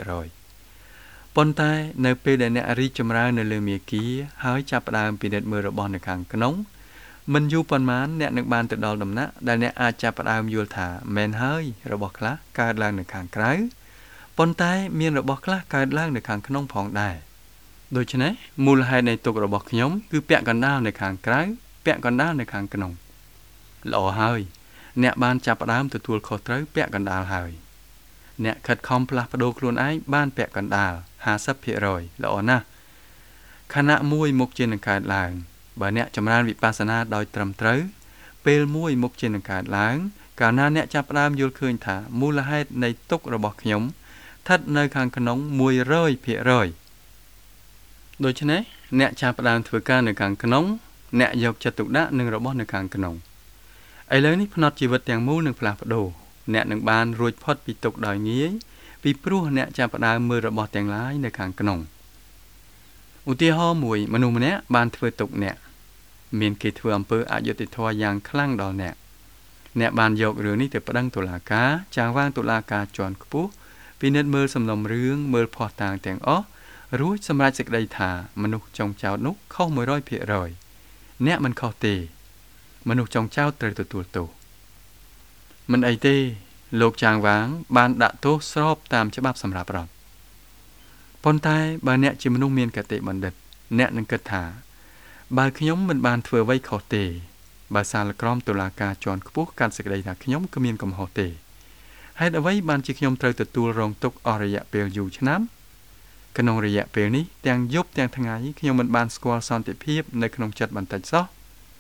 Speaker 1: 100% ប៉ុន្តែនៅពេលដែលអ្នករីកចម្រើននៅលើមាគ៌ាហើយចាប់ផ្ដើមពិនិត្យមើលរបស់នៅខាងក្នុងមិនយូរប៉ុន្មានអ្នកនឹងបានទៅដល់ដំណាក់ដែលអ្នកអាចចាប់ផ្ដើមយល់ថាមែនហើយរបស់ខ្លះកើតឡើងនៅខាងក្រៅប៉ុន្តែមានរបស់ខ្លះកើតឡើងនៅខាងក្នុងផងដែរដូច្នេះមូលហេតុនៃទុក្ខរបស់ខ្ញុំគឺពាក់កណ្ដាលនៅខាងក្រៅពាក់កណ្ដាលនៅខាងក្នុងល្អហើយអ្នកបានចាប់ផ្ដើមទទួលខុសត្រូវពាក់កណ្ដាលហើយអ្នកខិតខំផ្លាស់ប្ដូរខ្លួនឯងបានពាក់កណ្ដាល 50% ល្អណាស់ខណៈមួយមុខជានឹងកើតឡើងបើអ្នកចម្រើនវិបស្សនាដោយត្រឹមត្រូវពេលមួយមុខជានឹងកើតឡើងកាលណាអ្នកចាប់ផ្ដើមយល់ឃើញថាមូលហេតុនៃទុក្ខរបស់ខ្ញុំស្ថិតនៅខាងក្នុង 100% ដូច្នេះអ្នកចាប់ផ្ដើមធ្វើការនៅខាងក្នុងអ្នកយកចិត្តទុកដាក់នឹងរបស់នៅខាងក្នុងឥឡូវនេះផ្នត់ជីវិតទាំងមូលនឹងផ្លាស់ប្ដូរអ្នកនឹងបានរួចផុតពីទុក្ខដោយងាយពីព្រោះអ្នកចាប់ផ្ដើមមើលរបស់ទាំងឡាយនៅខាងក្នុងឧទាហរណ៍មួយមនុស្សម្នាក់បានធ្វើទុក្ខអ្នកមានគេធ្វើអំពើអយុត្តិធម៌យ៉ាងខ្លាំងដល់អ្នកបានយករឿងនេះទៅប្តឹងតុលាការចាស់វ៉ាងតុលាការជាន់ខ្ពស់ពិនិត្យមើលសំណុំរឿងមើលភស្តុតាងទាំងអស់រួចសម្រេចសេចក្តីថាមនុស្សចុងចោតនោះខុស 100% អ្នកមិនខុសទេមនុស្សចុងចោតត្រូវទទួលទោសមិនអីទេលោកចាងវ៉ាងបានដាក់ទោសស្របតាមច្បាប់សម្រាប់រដ្ឋប៉ុន្តែបើអ្នកជាមនុស្សមានកតេបណ្ឌិតអ្នកនឹងគិតថាបើខ្ញុំមិនបានធ្វើអ្វីខុសទេបើសាលក្រមតុលាការជាន់ខ្ពស់កាត់សេចក្តីថាខ្ញុំគ្មានកំហុសទេហេតុអ្វីបានជាខ្ញុំត្រូវទទួលរងទុក្ខអស់រយៈពេលយូរឆ្នាំក្នុងរយៈពេលនេះទាំងយប់ទាំងថ្ងៃខ្ញុំមិនបានស្គាល់សន្តិភាពនៅក្នុងចិត្តបន្តិចសោះ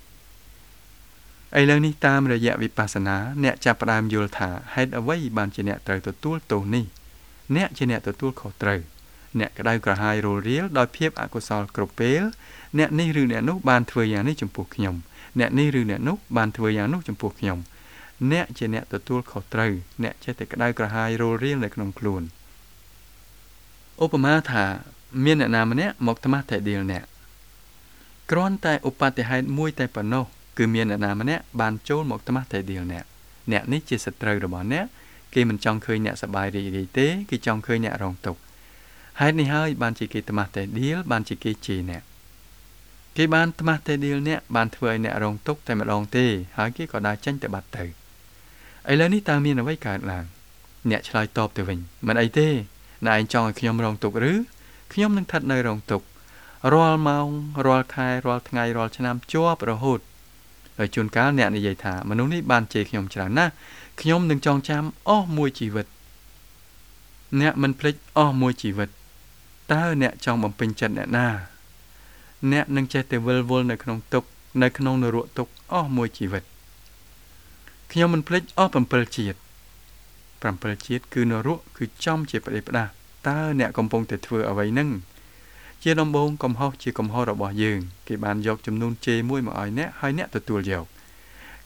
Speaker 1: ឥឡូវនេះតាមរយៈវិបស្សនាអ្នកចាប់ផ្ដើមយល់ថាហេតុអ្វីបានជាអ្នកត្រូវទទួលទោសនេះអ្នកជាអ្នកទទួលខុសត្រូវអ្នកក្តៅក្រហាយរលរៀលដោយភាពអកុសលគ្រប់ពេលអ្នកនេះឬអ្នកនោះបានធ្វើយ៉ាងនេះចំពោះខ្ញុំអ្នកនេះឬអ្នកនោះបានធ្វើយ៉ាងនោះចំពោះខ្ញុំអ្នកជាអ្នកទទួលខុសត្រូវអ្នកចេះតែក្តៅក្រហាយរលរៀលនៅក្នុងខ្លួនឧបមាថាមានអ្នកណាម្នាក់មកថ្មាស់តែដៀលអ្នកគ្រាន់តែឧបតិហេតុមួយតែប៉ុណ្ណោះគឺមានអ្នកណាម្នាក់បានចូលមកថ្មាស់តែដៀលអ្នកនេះជាសត្រូវរបស់អ្នកគេមិនចង់ឃើញអ្នកសប្បាយរីករាយទេគេចង់ឃើញអ្នករងទុក្ខហេតុនេះហើយបានជាគេថ្មាស់តែដៀលបានជាគេជេរអ្នកគេបានថ្មាស់តែដៀលអ្នកបានធ្វើឲ្យអ្នករងទុក្ខតែម្ដងទេហើយគេក៏ដើរចេញទៅបាត់ទៅឥឡូវនេះតើមានអ្វីកើតឡើងអ្នកឆ្លើយតបទៅវិញមិនអីទេអ្នកឯងចង់ឲ្យខ្ញុំរងទុក្ខឬខ្ញុំនឹងស្ថិតនៅរងទុក្ខរាល់ម៉ោងរាល់ខែរាល់ថ្ងៃរាល់ឆ្នាំជាប់រហូតហើយជួនកាលអ្នកនិយាយថាមនុស្សនេះបានជេរខ្ញុំច្រើនណាស់ខ្ញុំនឹងចងចាំអស់មួយជីវិតអ្នកមិនភ្លេចអស់មួយជីវិតតើអ្នកចង់បំពេញចិត្តអ្នកណាអ្នកនឹងចេះតែវិលវល់នៅក្នុងទុក្ខនៅក្នុងនរកទុក្ខអស់មួយជីវិតខ្ញុំមិនភ្លេចអស់7ជាតិ7ជាតិគឺនរកគឺចំជាផ្ដេសផ្ដាសតើអ្នកកំពុងតែធ្វើអ្វីនឹងជាដំបូងកំហុសជាកំហុសរបស់យើងគេបានយកចំនួនជេរមួយមកឲ្យអ្នកហើយអ្នកទទួលយក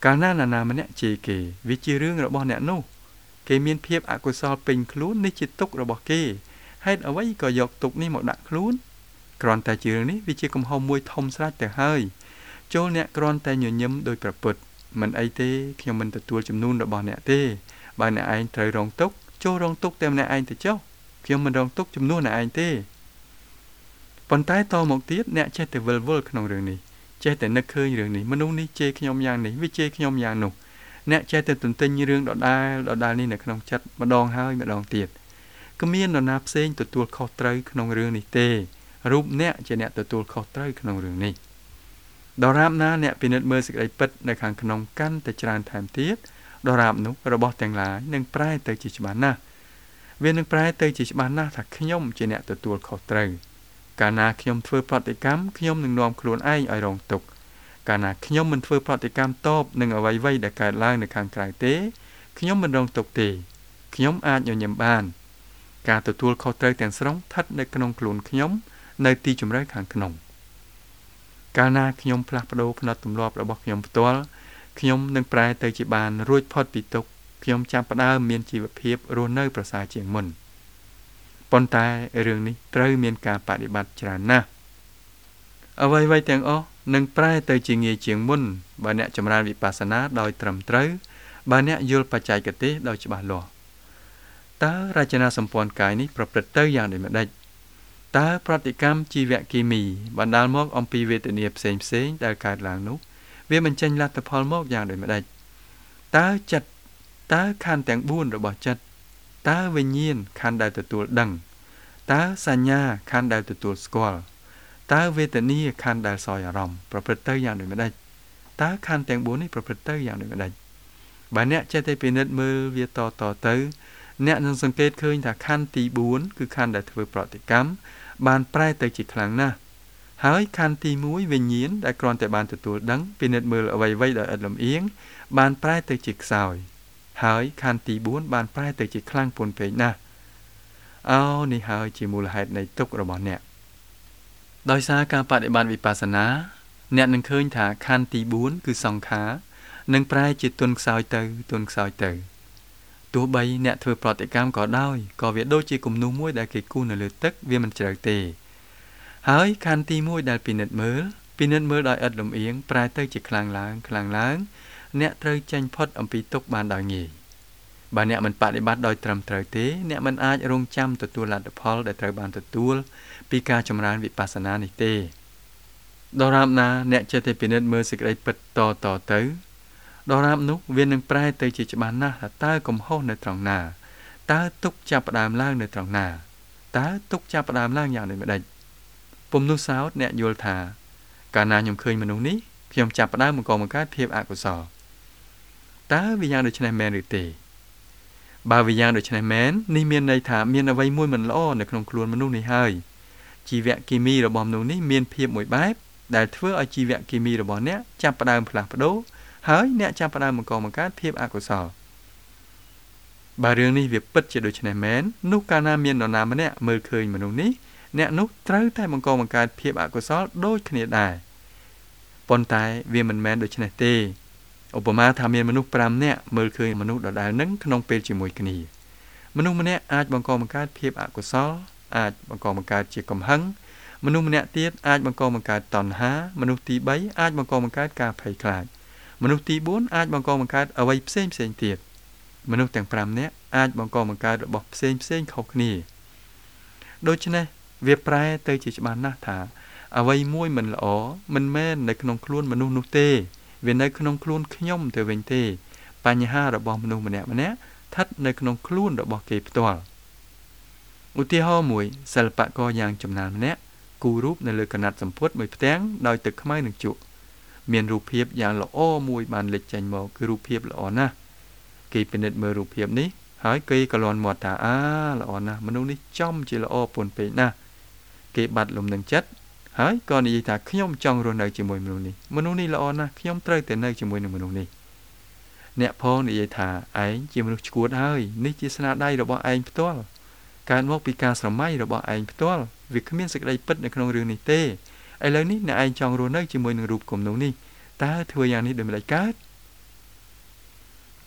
Speaker 1: កាលណានរណាម្នាក់ជេរគេវាជារឿងរបស់អ្នកនោះគេមានភាពអកុសលពេញខ្លួននេះជាទុក្ខរបស់គេហេតុអ្វីក៏យកទុក្ខនេះមកដាក់ខ្លួនគ្រាន់តែជារឿងនេះវាជាកំហុសមួយធំស្រេចទៅហើយចូលអ្នកគ្រាន់តែញញឹមដោយប្រព្រឹត្តមិនអីទេខ្ញុំមិនទទួលចំនួនរបស់អ្នកទេបើអ្នកឯងត្រូវរងទុក្ខចូលរងទុក្ខតែម្នាក់ឯងទៅចុះខ្ញុំមិនរងទុក្ខចំនួនអ្នកឯងទេប៉ុន្តែតមកទៀតអ្នកចេះតែវិលវល់ក្នុងរឿងនេះចេះតែនឹកឃើញរឿងនេះមនុស្សនេះជេរខ្ញុំយ៉ាងនេះវាជេរខ្ញុំយ៉ាងនោះអ្នកចេះតែទន្ទិញរឿងដដែលនេះនៅក្នុងចិត្តម្ដងហើយម្ដងទៀតគ្មាននរណាផ្សេងទទួលខុសត្រូវក្នុងរឿងនេះទេរូបអ្នកជាអ្នកទទួលខុសត្រូវក្នុងរឿងនេះដរាបណាអ្នកពិនិត្យមើលសេចក្តីពិតនៅខាងក្នុងកាន់តែច្រើនថែមទៀតដរាបនោះរបស់ទាំងឡាយនឹងប្រែទៅជាច្បាស់ណាស់វានឹងប្រែទៅជាច្បាស់ណាស់ថាខ្ញុំជាអ្នកទទួលខុសត្រូវកាលណាខ្ញុំធ្វើប្រតិកម្មខ្ញុំនឹងនាំខ្លួនឯងឲ្យរងទុក្ខកាលណាខ្ញុំមិនធ្វើប្រតិកម្មតបនឹងអ្វីៗដែលកើតឡើងនៅខាងក្រៅទេខ្ញុំមិនរងទុក្ខទេខ្ញុំអាចញញឹមបានការទទួលខុសត្រូវទាំងស្រុងស្ថិតនៅក្នុងខ្លួនខ្ញុំនៅទីជម្រៅខាងក្នុងកាលណាខ្ញុំផ្លាស់ប្ដូរផ្នត់ទម្លាប់របស់ខ្ញុំផ្ទាល់ខ្ញុំនឹងប្រែទៅជាបានរួចផុតពីទុក្ខខ្ញុំចាប់ផ្ដើមមានជីវភាពរស់នៅប្រសើរជាងមុនប៉ុន្តែរឿងនេះត្រូវមានការបដិបត្តិច្រើនណាស់អ្វីៗទាំងអស់នឹងប្រែទៅជាងាយជាងមុនបើអ្នកចម្រើនវិបស្សនាដោយត្រឹមត្រូវបើអ្នកយល់បច្ចេកទេសដោយច្បាស់លាស់តើរចនាសម្ព័ន្ធកាយនេះប្រព្រឹត្តទៅយ៉ាងដូចម្តេចតើប្រតិកម្មជីវគីមីបណ្ដាលមកអំពីវេទនាផ្សេងៗដែលកើតឡើងនោះវាបញ្ចេញលទ្ធផលមកយ៉ាងដូចម្តេចតើចិត្តតើខណ្ឌទាំង4របស់ចិត្តតើវិញ្ញាណខណ្ឌដែលទទួលដឹងតើសញ្ញាខណ្ឌដែលទទួលស្គាល់តើវេទនាខណ្ឌដែលសោយអារម្មណ៍ប្រព្រឹត្តទៅយ៉ាងដូចម្តេចតើខណ្ឌទាំង4នេះប្រព្រឹត្តទៅយ៉ាងដូចម្តេចបើអ្នកចេះតែពិនិត្យមើលវាតទៅអ្នកនឹងសង្កេតឃើញថាខណ្ឌទី4គឺខណ្ឌដែលធ្វើប្រតិកម្មបានប្រែទៅជាខ្លាំងណាស់ហើយខណ្ឌទី1វិញ្ញាណដែលគ្រាន់តែបានទទួលដឹងពិនិត្យមើលអ្វីៗដោយឥតលំអៀងបានប្រែទៅជាខ្សោយហើយខណ្ឌទី4បានប្រែទៅជាខ្លាំងពន់ពេកណាស់នេះហើយជាមូលហេតុនៃទុក្ខរបស់អ្នកដោយសារការបដិបត្តិវិបស្សនាអ្នកនឹងឃើញថាខណ្ឌទី4គឺសង្ខារនឹងប្រែជាទន់ខ្សោយទៅទោះបីអ្នកធ្វើប្រតិកម្មក៏ដោយក៏វាដូចជាគំនូសមួយដែលគេគូសនៅលើទឹកវាមិនជ្រៅទេហើយខណ្ឌទី1ដែលពិនិត្យមើលដោយឥតលំអៀងប្រែទៅជាខ្លាំងឡើងអ្នកត្រូវចេញផុតអំពីទុក្ខបានដោយងាយបើអ្នកមិនបដិបត្តិដោយត្រឹមត្រូវទេអ្នកមិនអាចរងចាំទទួលលទ្ធផលដែលត្រូវបានទទួលពីការចម្រើនវិបស្សនានេះទេដរាបណាអ្នកចេះតែពិនិត្យមើលសេចក្តីពិតតទៅដរាបនោះវានឹងប្រែទៅជាច្បាស់ណាស់ថាតើកំហុសនៅត្រង់ណាតើទុក្ខចាប់ផ្ដើមឡើងនៅត្រង់ណាតើទុក្ខចាប់ផ្ដើមឡើងយ៉ាងដូចម្តេចពុំនោះសោតអ្នកយល់ថាកាលណាខ្ញុំឃើញមនុស្សនេះខ្ញុំចាប់ផ្ដើមបង្កើតភាពអកុសលតើវាយ៉ាងដូច្នេះមែនឬទេបើវាយ៉ាងដូច្នេះមែននេះមានន័យថាមានអ្វីមួយមិនល្អនៅក្នុងខ្លួនមនុស្សនេះហើយជីវគីមីរបស់មនុស្សនេះមានភាពមួយបែបដែលធ្វើឲ្យជីវគីមីរបស់អ្នកចាប់ផ្ដើមផ្លាស់ប្ដូរហើយអ្នកចាប់ផ្ដើមបង្កើតភាពអកុសលបើរឿងនេះវាពិតជាដូច្នេះមែននោះកាលណាមាននរណាម្នាក់មើលឃើញមនុស្សនេះអ្នកនោះត្រូវតែបង្កើតភាពអកុសលដូចគ្នាដែរប៉ុន្តែវាមិនមែនដូច្នេះទេឧបមាថាមានមនុស្ស5នាក់មើលឃើញមនុស្សដដែលនឹងក្នុងពេលជាមួយគ្នាមនុស្សម្នាក់អាចបង្កើតភាពអកុសលអាចបង្កើតជាកំហឹងមនុស្សម្នាក់ទៀតអាចបង្កើតតណ្ហាមនុស្សទី3អាចបង្កើតការភ័យខ្លាចមនុស្សទី4អាចបង្កើតអ្វីផ្សេងទៀតមនុស្សទាំង5នាក់អាចបង្កើតរបស់ផ្សេងខុសគ្នាដូច្នេះវាប្រែទៅជាច្បាស់ណាស់ថាអ្វីមួយមិនល្អមិនមែននៅក្នុងខ្លួនមនុស្សនោះទេវានៅក្នុងខ្លួនខ្ញុំទៅវិញទេបញ្ហារបស់មនុស្សម្នាក់ស្ថិតនៅក្នុងខ្លួនរបស់គេផ្ទាល់ឧទាហរណ៍មួយសិល្បករយ៉ាងចំណានម្នាក់គូររូបនៅលើកណាត់សម្ពុតមួយផ្ទាំងដោយទឹកខ្មៅនិងជក់មានរូបភាពយ៉ាងល្អមួយបានលេចចេញមកគឺរូបភាពល្អណាស់គេពិនិត្យមើលរូបភាពនេះហើយគេក៏លាន់មាត់ថាល្អណាស់មនុស្សនេះចំជាល្អពន់ពេកណាស់គេបាត់លំនឹងចិត្តហើយក៏និយាយថាខ្ញុំចង់រស់នៅជាមួយមនុស្សនេះល្អណាស់ខ្ញុំត្រូវតែនៅជាមួយនឹងមនុស្សនេះអ្នកផងនិយាយថាឯងជាមនុស្សឈួតហើយនេះជាស្នាដៃរបស់ឯងផ្ទាល់កើតមកពីការស្រមៃរបស់ឯងផ្ទាល់វាគ្មានសេចក្តីពិតនៅក្នុងរឿងនេះទេឥឡូវនេះអ្នកឯងចង់រស់នៅជាមួយនឹងរូបគំនូសនេះតើធ្វើយ៉ាងនេះដូចម្តេចកើត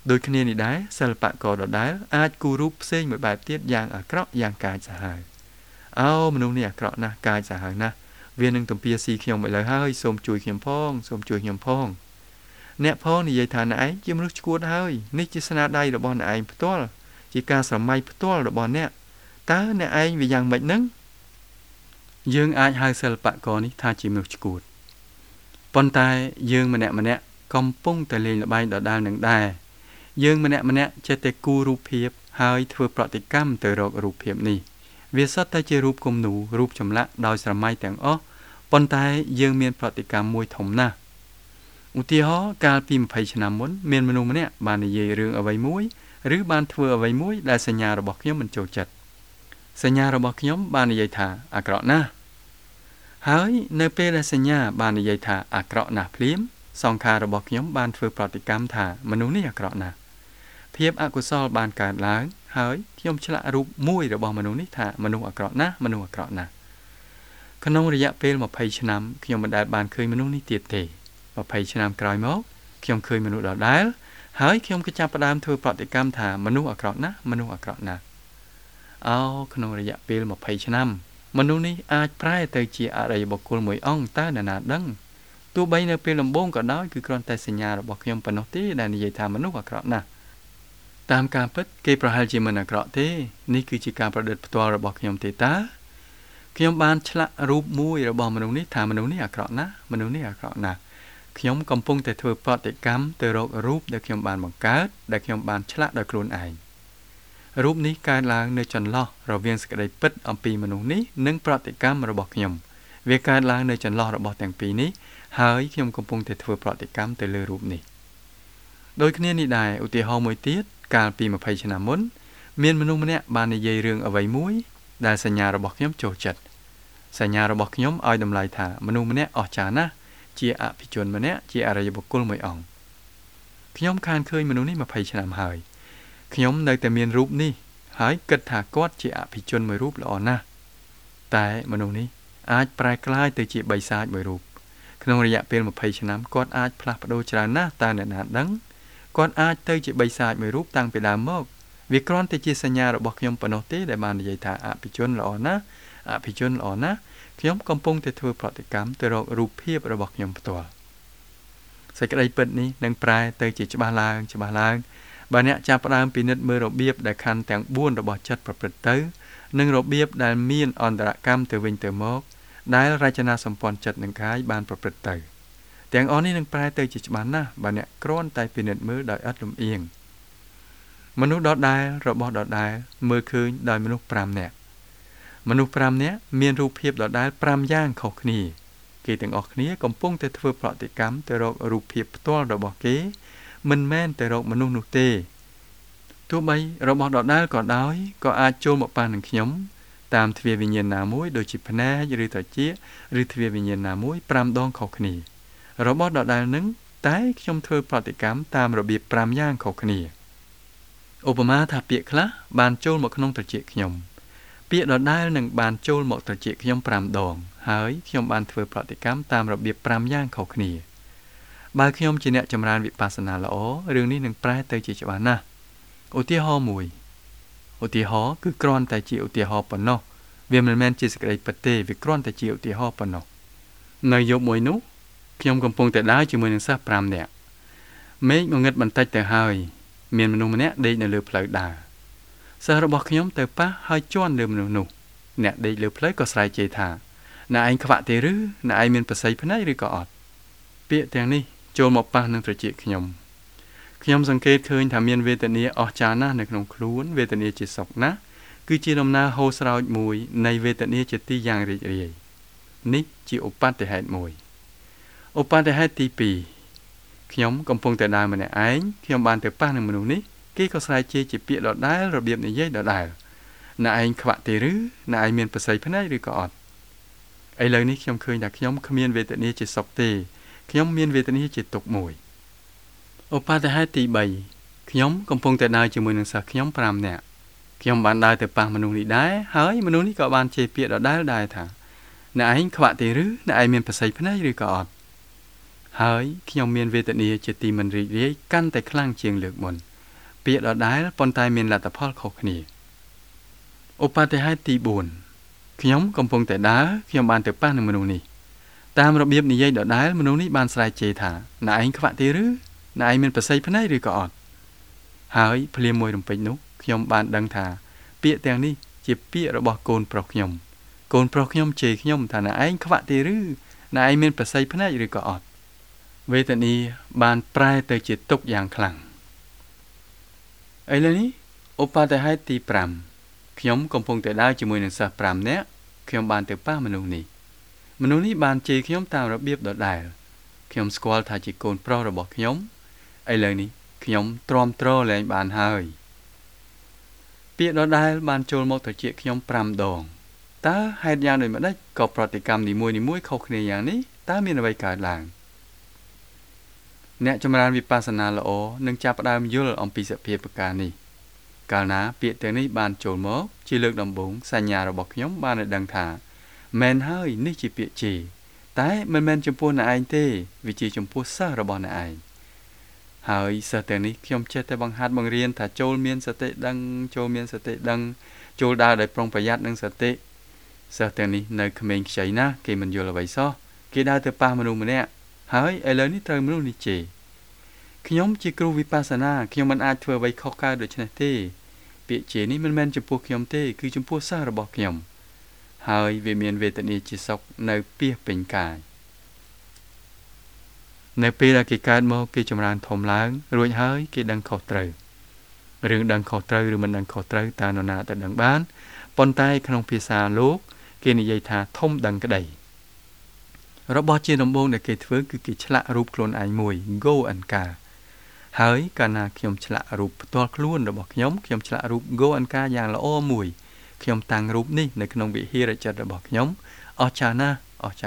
Speaker 1: ដោយគ្នានេះដែរសិល្បករដដែលអាចគូររូបផ្សេងមួយបែបទៀតយ៉ាងអាក្រក់យ៉ាងកាចសាហាវមនុស្សនេះអាក្រក់ណាស់កាចសាហាវណាស់វានឹងទំពាស៊ីខ្ញុំឥឡូវហើយសូមជួយខ្ញុំផងសូមជួយខ្ញុំផងអ្នកផងនិយាយថាអ្នកឯងជាមនុស្សឈួតហើយនេះជាស្នាដៃរបស់អ្នកឯងផ្ទាល់ជាការស្រមៃផ្ទាល់របស់អ្នកតើអ្នកឯងវាយ៉ាងម៉េចនឹងយើងអាចហៅសិល្បករនេះថាជាមនុស្សឈួតប៉ុន្តែយើងម្នាក់កំពុងតែលេងល្បែងដដែលនឹងដែរយើងម្នាក់ចេះតែគូររូបភាពហើយធ្វើប្រតិកម្មទៅរករូបភាពនេះវាសុទ្ធតែជារូបគំនូររូបចម្លាក់ដោយស្រមៃទាំងអស់ប៉ុន្តែយើងមានប្រតិកម្មមួយធំណាស់ឧទាហរណ៍កាលពី20ឆ្នាំមុនមានមនុស្សម្នាក់បាននិយាយរឿងអ្វីមួយឬបានធ្វើអ្វីមួយដែលសញ្ញារបស់ខ្ញុំមិនចូលចិត្តសញ្ញារបស់ខ្ញុំបាននិយាយថាអាក្រក់ណាស់ហើយនៅពេលដែលសញ្ញាបាននិយាយថាអាក្រក់ណាស់ភ្លាមសង្ខាររបស់ខ្ញុំបានធ្វើប្រតិកម្មថាមនុស្សនេះអាក្រក់ណាស់ភាពអកុសលបានកើតឡើងហើយខ្ញុំឆ្លាក់រូបមួយរបស់មនុស្សនេះថាមនុស្សអាក្រក់ណាស់មនុស្សអាក្រក់ណាស់ក្នុងរយៈពេល20ឆ្នាំខ្ញុំមិនដែលបានឃើញមនុស្សនេះទៀតទេ20ឆ្នាំក្រោយមកខ្ញុំឃើញមនុស្សដដែលហើយខ្ញុំក៏ចាប់ផ្ដើមធ្វើប្រតិកម្មថាមនុស្សអាក្រក់ណាស់មនុស្សអាក្រក់ណាស់ក្នុងរយៈពេល20ឆ្នាំមនុស្សនេះអាចប្រែទៅជាអរិយបុគ្គលមួយអង្គតើនរណាដឹងទោះបីនៅពេលដំបូងក៏ដោយគឺគ្រាន់តែសញ្ញារបស់ខ្ញុំប៉ុណ្ណោះទេដែលនិយាយថាមនុស្សអាក្រក់ណាស់តាមការពិតគេប្រហែលជាមិនអាក្រក់ទេនេះគឺជាការប្រឌិតផ្ទាល់របស់ខ្ញុំទេតើខ្ញុំបានឆ្លាក់រូបមួយរបស់មនុស្សនេះថាមនុស្សនេះអាក្រក់ណាស់មនុស្សនេះអាក្រក់ណាស់ខ្ញុំកំពុងតែធ្វើប្រតិកម្មទៅរករូបដែលខ្ញុំបានបង្កើតដែលខ្ញុំបានឆ្លាក់ដោយខ្លួនឯងរូបនេះកើតឡើងនៅចន្លោះរវាងសេចក្តីពិតអំពីមនុស្សនេះនិងប្រតិកម្មរបស់ខ្ញុំវាកើតឡើងនៅចន្លោះរបស់ទាំងពីរនេះហើយខ្ញុំកំពុងតែធ្វើប្រតិកម្មទៅលើរូបនេះដូចគ្នានេះដែរឧទាហរណ៍មួយទៀតកាលពី20ឆ្នាំមុនមានមនុស្សម្នាក់បាននិយាយរឿងអ្វីមួយដែលសញ្ញារបស់ខ្ញុំចូលចិត្តសញ្ញារបស់ខ្ញុំឲ្យតម្លៃថាមនុស្សម្នាក់អស្ចារ្យណាស់ជាអភិជនម្នាក់ជាអរិយបុគ្គលមួយអង្គខ្ញុំខានឃើញមនុស្សនេះ20ឆ្នាំហើយខ្ញុំនៅតែមានរូបនេះហើយគិតថាគាត់ជាអភិជនមួយរូបល្អណាស់តែមនុស្សនេះអាចប្រែក្លាយទៅជាបិសាចមួយរូបក្នុងរយៈពេល20ឆ្នាំគាត់អាចផ្លាស់ប្ដូរច្រើនណាស់តើអ្នកណាដឹងគាត់អាចទៅជាបិសាចមួយរូបតាំងពីដើមមកវាគ្រាន់តែជាសញ្ញារបស់ខ្ញុំប៉ុណ្ណោះទេដែលបាននិយាយថាអភិជនល្អណាស់អភិជនល្អណាស់ខ្ញុំកំពុងតែធ្វើប្រតិកម្មទៅរករូបភាពរបស់ខ្ញុំផ្ទាល់សេចក្តីពិតនេះនឹងប្រែទៅជាច្បាស់ឡើងបើអ្នកចាប់ផ្ដើមពិនិត្យមើលរបៀបដែលខណ្ឌទាំង4របស់ចិត្តប្រព្រឹត្តទៅនិងរបៀបដែលមានអន្តរកម្មទៅវិញទៅមកដែលរចនាសម្ព័ន្ធចិត្តនិងកាយបានប្រព្រឹត្តទៅទាំងអស់នេះនឹងប្រែទៅជាច្បាស់ណាស់បើអ្នកគ្រាន់តែពិនិត្យមើលដោយឥតលំអៀងមនុស្សដដែលរបស់ដដែលមើលឃើញដោយមនុស្ស5នាក់មនុស្ស5នាក់មានរូបភាពដដែល5យ៉ាងខុសគ្នាគេទាំងអស់គ្នាកំពុងតែធ្វើប្រតិកម្មទៅរករូបភាពផ្ទាល់របស់គេមិនមែនទៅរកមនុស្សនោះទេទោះបីរបស់ដដែលក៏ដោយក៏អាចចូលមកប៉ះនឹងខ្ញុំតាមទ្វារវិញ្ញាណណាមួយដូចជាភ្នែកឬត្រចៀកឬទ្វារវិញ្ញាណណាមួយ5ដងខុសគ្នារបស់ដដែលនឹងតែខ្ញុំធ្វើប្រតិកម្មតាមរបៀប5យ៉ាងខុសគ្នាឧបមាថាពាក្យខ្លះបានចូលមកក្នុងត្រចៀកខ្ញុំពាក្យដដែលនឹងបានចូលមកត្រចៀកខ្ញុំ5ដងហើយខ្ញុំបានធ្វើប្រតិកម្មតាមរបៀប5យ៉ាងខុសគ្នាបើខ្ញុំជាអ្នកចម្រើនវិបស្សនាល្អរឿងនេះនឹងប្រែទៅជាច្បាស់ណាស់ឧទាហរណ៍មួយឧទាហរណ៍គឺគ្រាន់តែជាឧទាហរណ៍ប៉ុណ្ណោះវាមិនមែនជាសេចក្តីពិតទេវាគ្រាន់តែជាឧទាហរណ៍ប៉ុណ្ណោះនៅយប់មួយនោះខ្ញុំកំពុងតែដើរជាមួយនឹងសិស្ស5នាក់មេឃងងឹតបន្តិចទៅហើយមានមនុស្សម្នាក់ដេកនៅលើផ្លូវដើរសិស្សរបស់ខ្ញុំទៅប៉ះហើយជន់លើមនុស្សនោះអ្នកដេកលើផ្លូវក៏ស្រែកជេរថាអ្នកឯងខ្វាក់ទេឬអ្នកឯងមានប្រស័យភ្នែកឬក៏អត់ពាក្យទាំងនេះចូលមកប៉ះនឹងត្រចៀកខ្ញុំសង្កេតឃើញថាមានវេទនាអស្ចារ្យណាស់នៅក្នុងខ្លួនវេទនាជាសុខណាស់គឺជាដំណើរហូរស្រោចមួយនៃវេទនាជាទីយ៉ាងរីករាយនេះជាឧបទ្ទហេតុមួយឧបទ្ទហេតុទី2ខ្ញុំកំពុងតែដើរម្នាក់ឯងខ្ញុំបានទៅប៉ះនឹងមនុស្សនេះគេក៏ស្រែកជេរជាពាក្យដដែលរបៀបនិយាយដដែលអ្នកឯងខ្វាក់ទេឬអ្នកឯងមានប្រស័យភ្នែកឬក៏អត់ឥឡូវនេះខ្ញុំឃើញថាខ្ញុំគ្មានវេទនាជាសុខទេខ្ញុំមានវេទនាជាទុក្ខមួយឧបទ្ទហេតុទី3ខ្ញុំកំពុងតែដើរជាមួយនឹងសិស្សខ្ញុំ5នាក់ខ្ញុំបានដើរទៅប៉ះមនុស្សនេះដែរហើយមនុស្សនេះក៏បានជេរពាក្យដដែលដែរថាអ្នកឯងខ្វាក់ទេឬអ្នកឯងមានប្រស័យភ្នែកឬក៏អត់ហើយខ្ញុំមានវេទនាជាទីមិនរីករាយកាន់តែខ្លាំងជាងលើកមុនពាក្យដដែលប៉ុន្តែមានលទ្ធផលខុសគ្នាឧបតិហេតុទី4ខ្ញុំកំពុងតែដើរខ្ញុំបានទៅប៉ះនឹងមនុស្សនេះតាមរបៀបនិយាយដដែលមនុស្សនេះបានស្រែកជេរថាណែឯងខ្វាក់ទេឬណែឯងមានប្រស័យភ្នែកឬក៏អត់ហើយភ្លាមមួយរំពេចនោះខ្ញុំបានដឹងថាពាក្យទាំងនេះជាពាក្យរបស់កូនប្រុសខ្ញុំជេរខ្ញុំថាណែឯងខ្វាក់ទេឬណែឯងមានប្រស័យភ្នែកឬក៏អត់វេទនាបានប្រែទៅជាទុក្ខយ៉ាងខ្លាំងឥឡូវនេះឧបតិហេតុទី5ខ្ញុំកំពុងតែដើរជាមួយនឹងសិស្ស5នាក់ខ្ញុំបានទៅប៉ះមនុស្សនេះបានជេរខ្ញុំតាមរបៀបដដែលខ្ញុំស្គាល់ថាជាកូនប្រុសរបស់ខ្ញុំឥឡូវនេះខ្ញុំទ្រាំទ្រលែងបានហើយពាក្យដដែលបានចូលមកត្រជាខ្ញុំ5ដងតើហេតុយ៉ាងដូចម្ដេចក៏ប្រតិកម្មនីមួយៗខុសគ្នាយ៉ាងនេះតើមានអ្វីកើតឡើងអ្នកចម្រើនវិបស្សនាល្អនឹងចាប់ផ្ដើមយល់អំពីសភាពប្រការនេះកាលណាពាក្យទាំងនេះបានចូលមកជាលើកដំបូងសញ្ញារបស់ខ្ញុំបានឲ្យដឹងថាមែនហើយនេះជាពាក្យជេរតែមិនមែនចំពោះអ្នកឯងទេវាជាចំពោះសិស្សរបស់អ្នកឯងហើយសិស្សទាំងនេះខ្ញុំចេះតែបង្ហាត់បង្រៀនថាចូលមានសតិដឹងចូលដើរដោយប្រុងប្រយ័ត្ននឹងសតិសិស្សទាំងនេះនៅក្មេងខ្ចីណាស់គេមិនយល់អ្វីសោះគេដើរទៅប៉ះមនុស្សម្នាក់ហើយឥឡូវនេះត្រូវមនុស្សនេះជេរខ្ញុំជាគ្រូវិបស្សនាខ្ញុំមិនអាចធ្វើអ្វីខុសកើតដូច្នេះទេពាក្យជេរនេះមិនមែនចំពោះខ្ញុំទេគឺចំពោះសិស្សរបស់ខ្ញុំហើយវាមានវេទនាជាសុខនៅពាសពេញកាយនៅពេលដែលគេកើតមកគេចម្រើនធំឡើងរួចហើយគេដឹងខុសត្រូវរឿងដឹងខុសត្រូវឬមិនដឹងខុសត្រូវតើនរណាទៅដឹងបានប៉ុន្តែក្នុងភាសាលោកគេនិយាយថាធំដឹងក្តីរបស់ជាដំបូងដែលគេធ្វើគឺគេឆ្លាក់រូបខ្លួនឯងមួយ Go and Ka ហើយកាលណាខ្ញុំឆ្លាក់រូបផ្ទាល់ខ្លួនរបស់ខ្ញុំឆ្លាក់រូប Go and Ka យ៉ាងល្អមួយខ្ញុំតាំងរូបនេះនៅក្នុងវិហារចិត្តរបស់ខ្ញុំអស្ចារ្យណាស់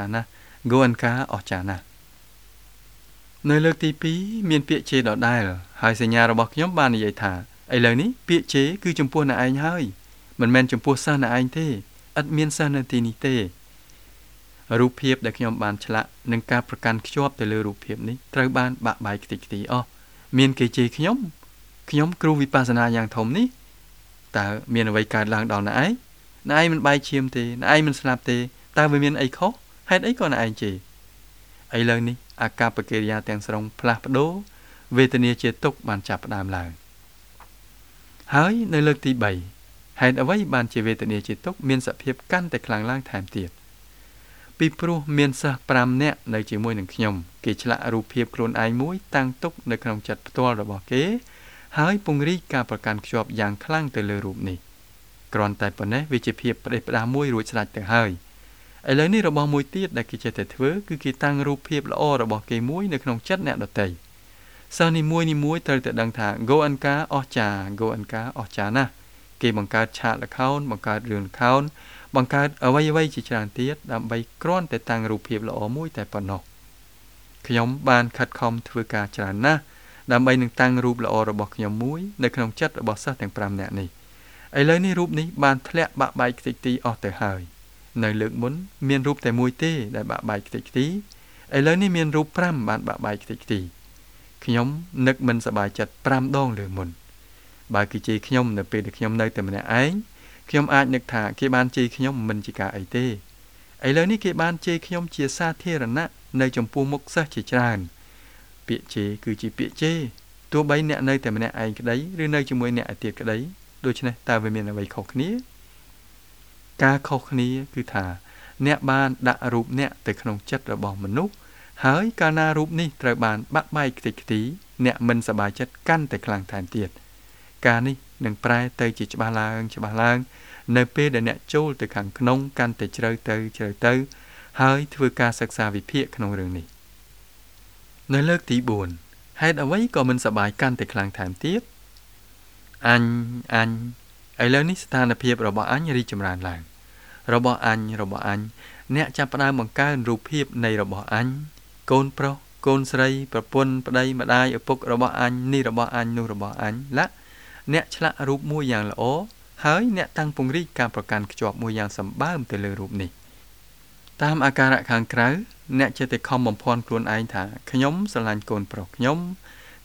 Speaker 1: Go and Ka អស្ចារ្យណាស់នៅលើកទី2មានពាក្យជេរដដែលហើយសញ្ញារបស់ខ្ញុំបាននិយាយថាឥឡូវនេះពាក្យជេរគឺចំពោះអ្នកឯងហើយមិនមែនចំពោះសិស្សអ្នកឯងទេឥតមានសិស្សនៅទីនេះទេរូបភាពដែលខ្ញុំបានឆ្លាក់និងការប្រកាន់ខ្ជាប់ទៅលើរូបភាពនេះត្រូវបានបាក់បែកខ្ទេចខ្ទីអស់មានគេជេរខ្ញុំគ្រូវិបស្សនាយ៉ាងធំនេះតើមានអ្វីកើតឡើងដល់អ្នកឯងមិនបែកឈាមទេអ្នកឯងមិនស្លាប់ទេតើវាមានអីខុសហេតុអីក៏អ្នកឯងជេរឥឡូវនេះអាកប្បកិរិយាទាំងស្រុងផ្លាស់ប្ដូរវេទនាជាទុក្ខបានចាប់ផ្ដើមឡើងហើយនៅលើកទី3ហេតុអ្វីបានជាវេទនាជាទុក្ខមានសភាពកាន់តែខ្លាំងឡើងថែមទៀតពីព្រោះមានសិស្ស5នាក់នៅជាមួយនឹងខ្ញុំគេឆ្លាក់រូបភាពខ្លួនឯងមួយតាំងទុកនៅក្នុងចិត្តផ្ទាល់របស់គេហើយពង្រីកការប្រកាន់ខ្ជាប់យ៉ាងខ្លាំងទៅលើរូបនេះគ្រាន់តែប៉ុណ្ណេះវាជាភាពផ្ដេសផ្ដាសមួយរួចស្រេចទៅហើយឥឡូវនេះរបស់មួយទៀតដែលគេចេះតែធ្វើគឺគេតាំងរូបភាពល្អរបស់គេមួយនៅក្នុងចិត្តអ្នកដទៃសិស្សនីមួយត្រូវតែដឹងថា Go and Ka អស្ចារ្យ Go and Ka អស្ចារ្យណាស់គេបង្កើតឆាកល្ខោនបង្កើតរឿងល្ខោនបង្កើតអ្វីជាច្រើនទៀតដើម្បីគ្រាន់តែតាំងរូបភាពល្អមួយតែប៉ុណ្ណោះខ្ញុំបានខិតខំធ្វើការច្រើនណាស់ដើម្បីនឹងតាំងរូបល្អរបស់ខ្ញុំមួយនៅក្នុងចិត្តរបស់សិស្សទាំង5នាក់នេះឥឡូវនេះរូបនេះបានធ្លាក់បាក់បែកខ្ទេចខ្ទីអស់ទៅហើយនៅលើកមុនមានរូបតែមួយទេដែលបាក់បែកខ្ទេចខ្ទីឥឡូវនេះមានរូប5បានបាក់បែកខ្ទេចខ្ទីខ្ញុំនឹកមិនសប្បាយចិត្ត5ដងលើមុនបើគេជេរខ្ញុំនៅពេលដែលខ្ញុំនៅតែម្នាក់ឯងខ្ញុំអាចនឹកថាគេបានជេរខ្ញុំមិនជាការអីទេឥឡូវនេះគេបានជេរខ្ញុំជាសាធារណៈនៅចំពោះមុខសិស្សជាច្រើនពាក្យជេរគឺជាពាក្យជេរទោះបីអ្នកនៅតែម្នាក់ឯងក្តីឬនៅជាមួយអ្នកឯទៀតក្តីដូច្នេះតើវាមានអ្វីខុសគ្នាការខុសគ្នាគឺថាអ្នកបានដាក់រូបអ្នកទៅក្នុងចិត្តរបស់មនុស្សហើយកាលណារូបនេះត្រូវបានបាក់បែកខ្ទេចខ្ទីអ្នកមិនសប្បាយចិត្តកាន់តែខ្លាំងថែមទៀតការនេះនឹងប្រែទៅជាច្បាស់ឡើងនៅពេលដែលអ្នកចូលទៅខាងក្នុងកាន់តែជ្រៅទៅហើយធ្វើការសិក្សាវិភាគក្នុងរឿងនេះនៅលើកទី4ហេតុអ្វីក៏មិនសប្បាយកាន់តែខ្លាំងថែមទៀតអញឥឡូវនេះស្ថានភាពរបស់អញរីកចម្រើនឡើងរបស់អញអ្នកចាប់ផ្ដើមបង្កើនរូបភាពនៃរបស់អញកូនប្រុសកូនស្រីប្រពន្ធប្តីម្ដាយឪពុករបស់អញនេះរបស់អញនោះរបស់អញអ្នកឆ្លាក់រូបមួយយ៉ាងល្អហើយអ្នកតាំងពង្រីកការប្រកាន់ខ្ជាប់មួយយ៉ាងសម្បើមទៅលើរូបនេះតាមអាការៈខាងក្រៅអ្នកចេះតែខំបំភាន់ខ្លួនឯងថាខ្ញុំស្រឡាញ់កូនប្រុសខ្ញុំ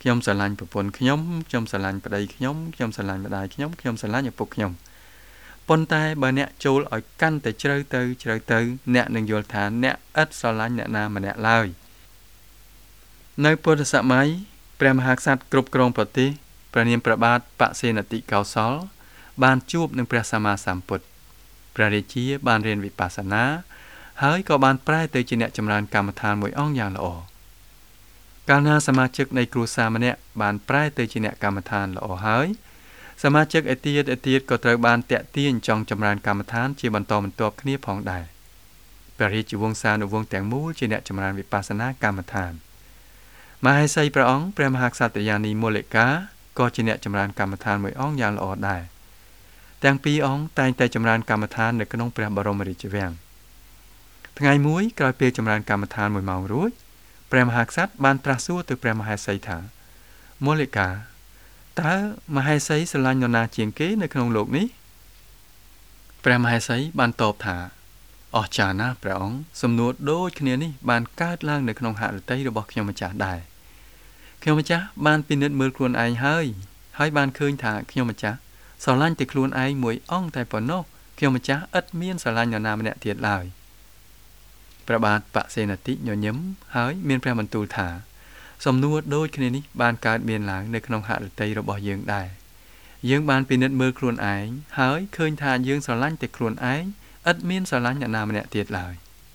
Speaker 1: ខ្ញុំស្រឡាញ់ប្រពន្ធខ្ញុំស្រឡាញ់ប្តីខ្ញុំស្រឡាញ់ម្ដាយខ្ញុំស្រឡាញ់ឪពុកខ្ញុំប៉ុន្តែបើអ្នកចូលឲ្យកាន់តែជ្រៅទៅអ្នកនឹងយល់ថាអ្នកឥតស្រឡាញ់អ្នកណាម្នាក់ឡើយនៅពុទ្ធសម័យព្រះមហាក្សត្រគ្រប់គ្រងប្រទេសព្រះនាមព្រះបាទបសេនតិកោសលបានជួបនឹងព្រះសម្មាសម្ពុទ្ធព្រះរាជាបានរៀនវិបស្សនាហើយក៏បានប្រែទៅជាអ្នកចម្រើនកម្មដ្ឋានមួយអង្គយ៉ាងល្អកាលណាសមាជិកនៃគ្រួសារម្នាក់បានប្រែទៅជាអ្នកកម្មដ្ឋានល្អហើយសមាជិកឯទៀតក៏ត្រូវបានតាក់ទាញចង់ចម្រើនកម្មដ្ឋានជាបន្តបន្ទាប់គ្នាផងដែរព្រះរាជវង្សានុវង្សទាំងមូលជាអ្នកចម្រើនវិបស្សនាកម្មដ្ឋានមហេសីព្រះអង្គព្រះមហាក្សត្រយានីមូលិកាក៏ជាអ្នកចម្រើនកម្មដ្ឋានមួយអង្គយ៉ាងល្អដែរទាំងពីរអង្គតែងតែចម្រើនកម្មដ្ឋាននៅក្នុងព្រះបរមរាជវាំងថ្ងៃមួយក្រោយពេលចម្រើនកម្មដ្ឋាន1ម៉ោងរួចព្រះមហាក្សត្របានត្រាស់សួរទៅព្រះមហេសីថាមូលិកាតើមហេសីស្រឡាញ់នរណាជាងគេនៅក្នុងលោកនេះព្រះមហេសីបានតបថាអស្ចារ្យណាស់ព្រះអង្គសំណួរដូចគ្នានេះបានកើតឡើងនៅក្នុងហឫទ័យរបស់ខ្ញុំម្ចាស់ដែរខ្ញុំម្ចាស់បានពិនិត្យមើលខ្លួនឯងហើយបានឃើញថាខ្ញុំម្ចាស់ស្រឡាញ់តែខ្លួនឯងមួយអង្គតែប៉ុណ្ណោះខ្ញុំម្ចាស់ឥតមានស្រឡាញ់នរណាម្នាក់ទៀតឡើយព្រះបាទបសេនតិញញឹមហើយមានព្រះបន្ទូលថាសំណួរដូចគ្នានេះបានកើតមានឡើងនៅក្នុងហឫទ័យរបស់យើងដែរយើងបានពិនិត្យមើលខ្លួនឯងហើយឃើញថាយើងស្រឡាញ់តែខ្លួនឯងឥតមានស្រឡាញ់អ្នកណាម្នាក់ទៀតឡើយ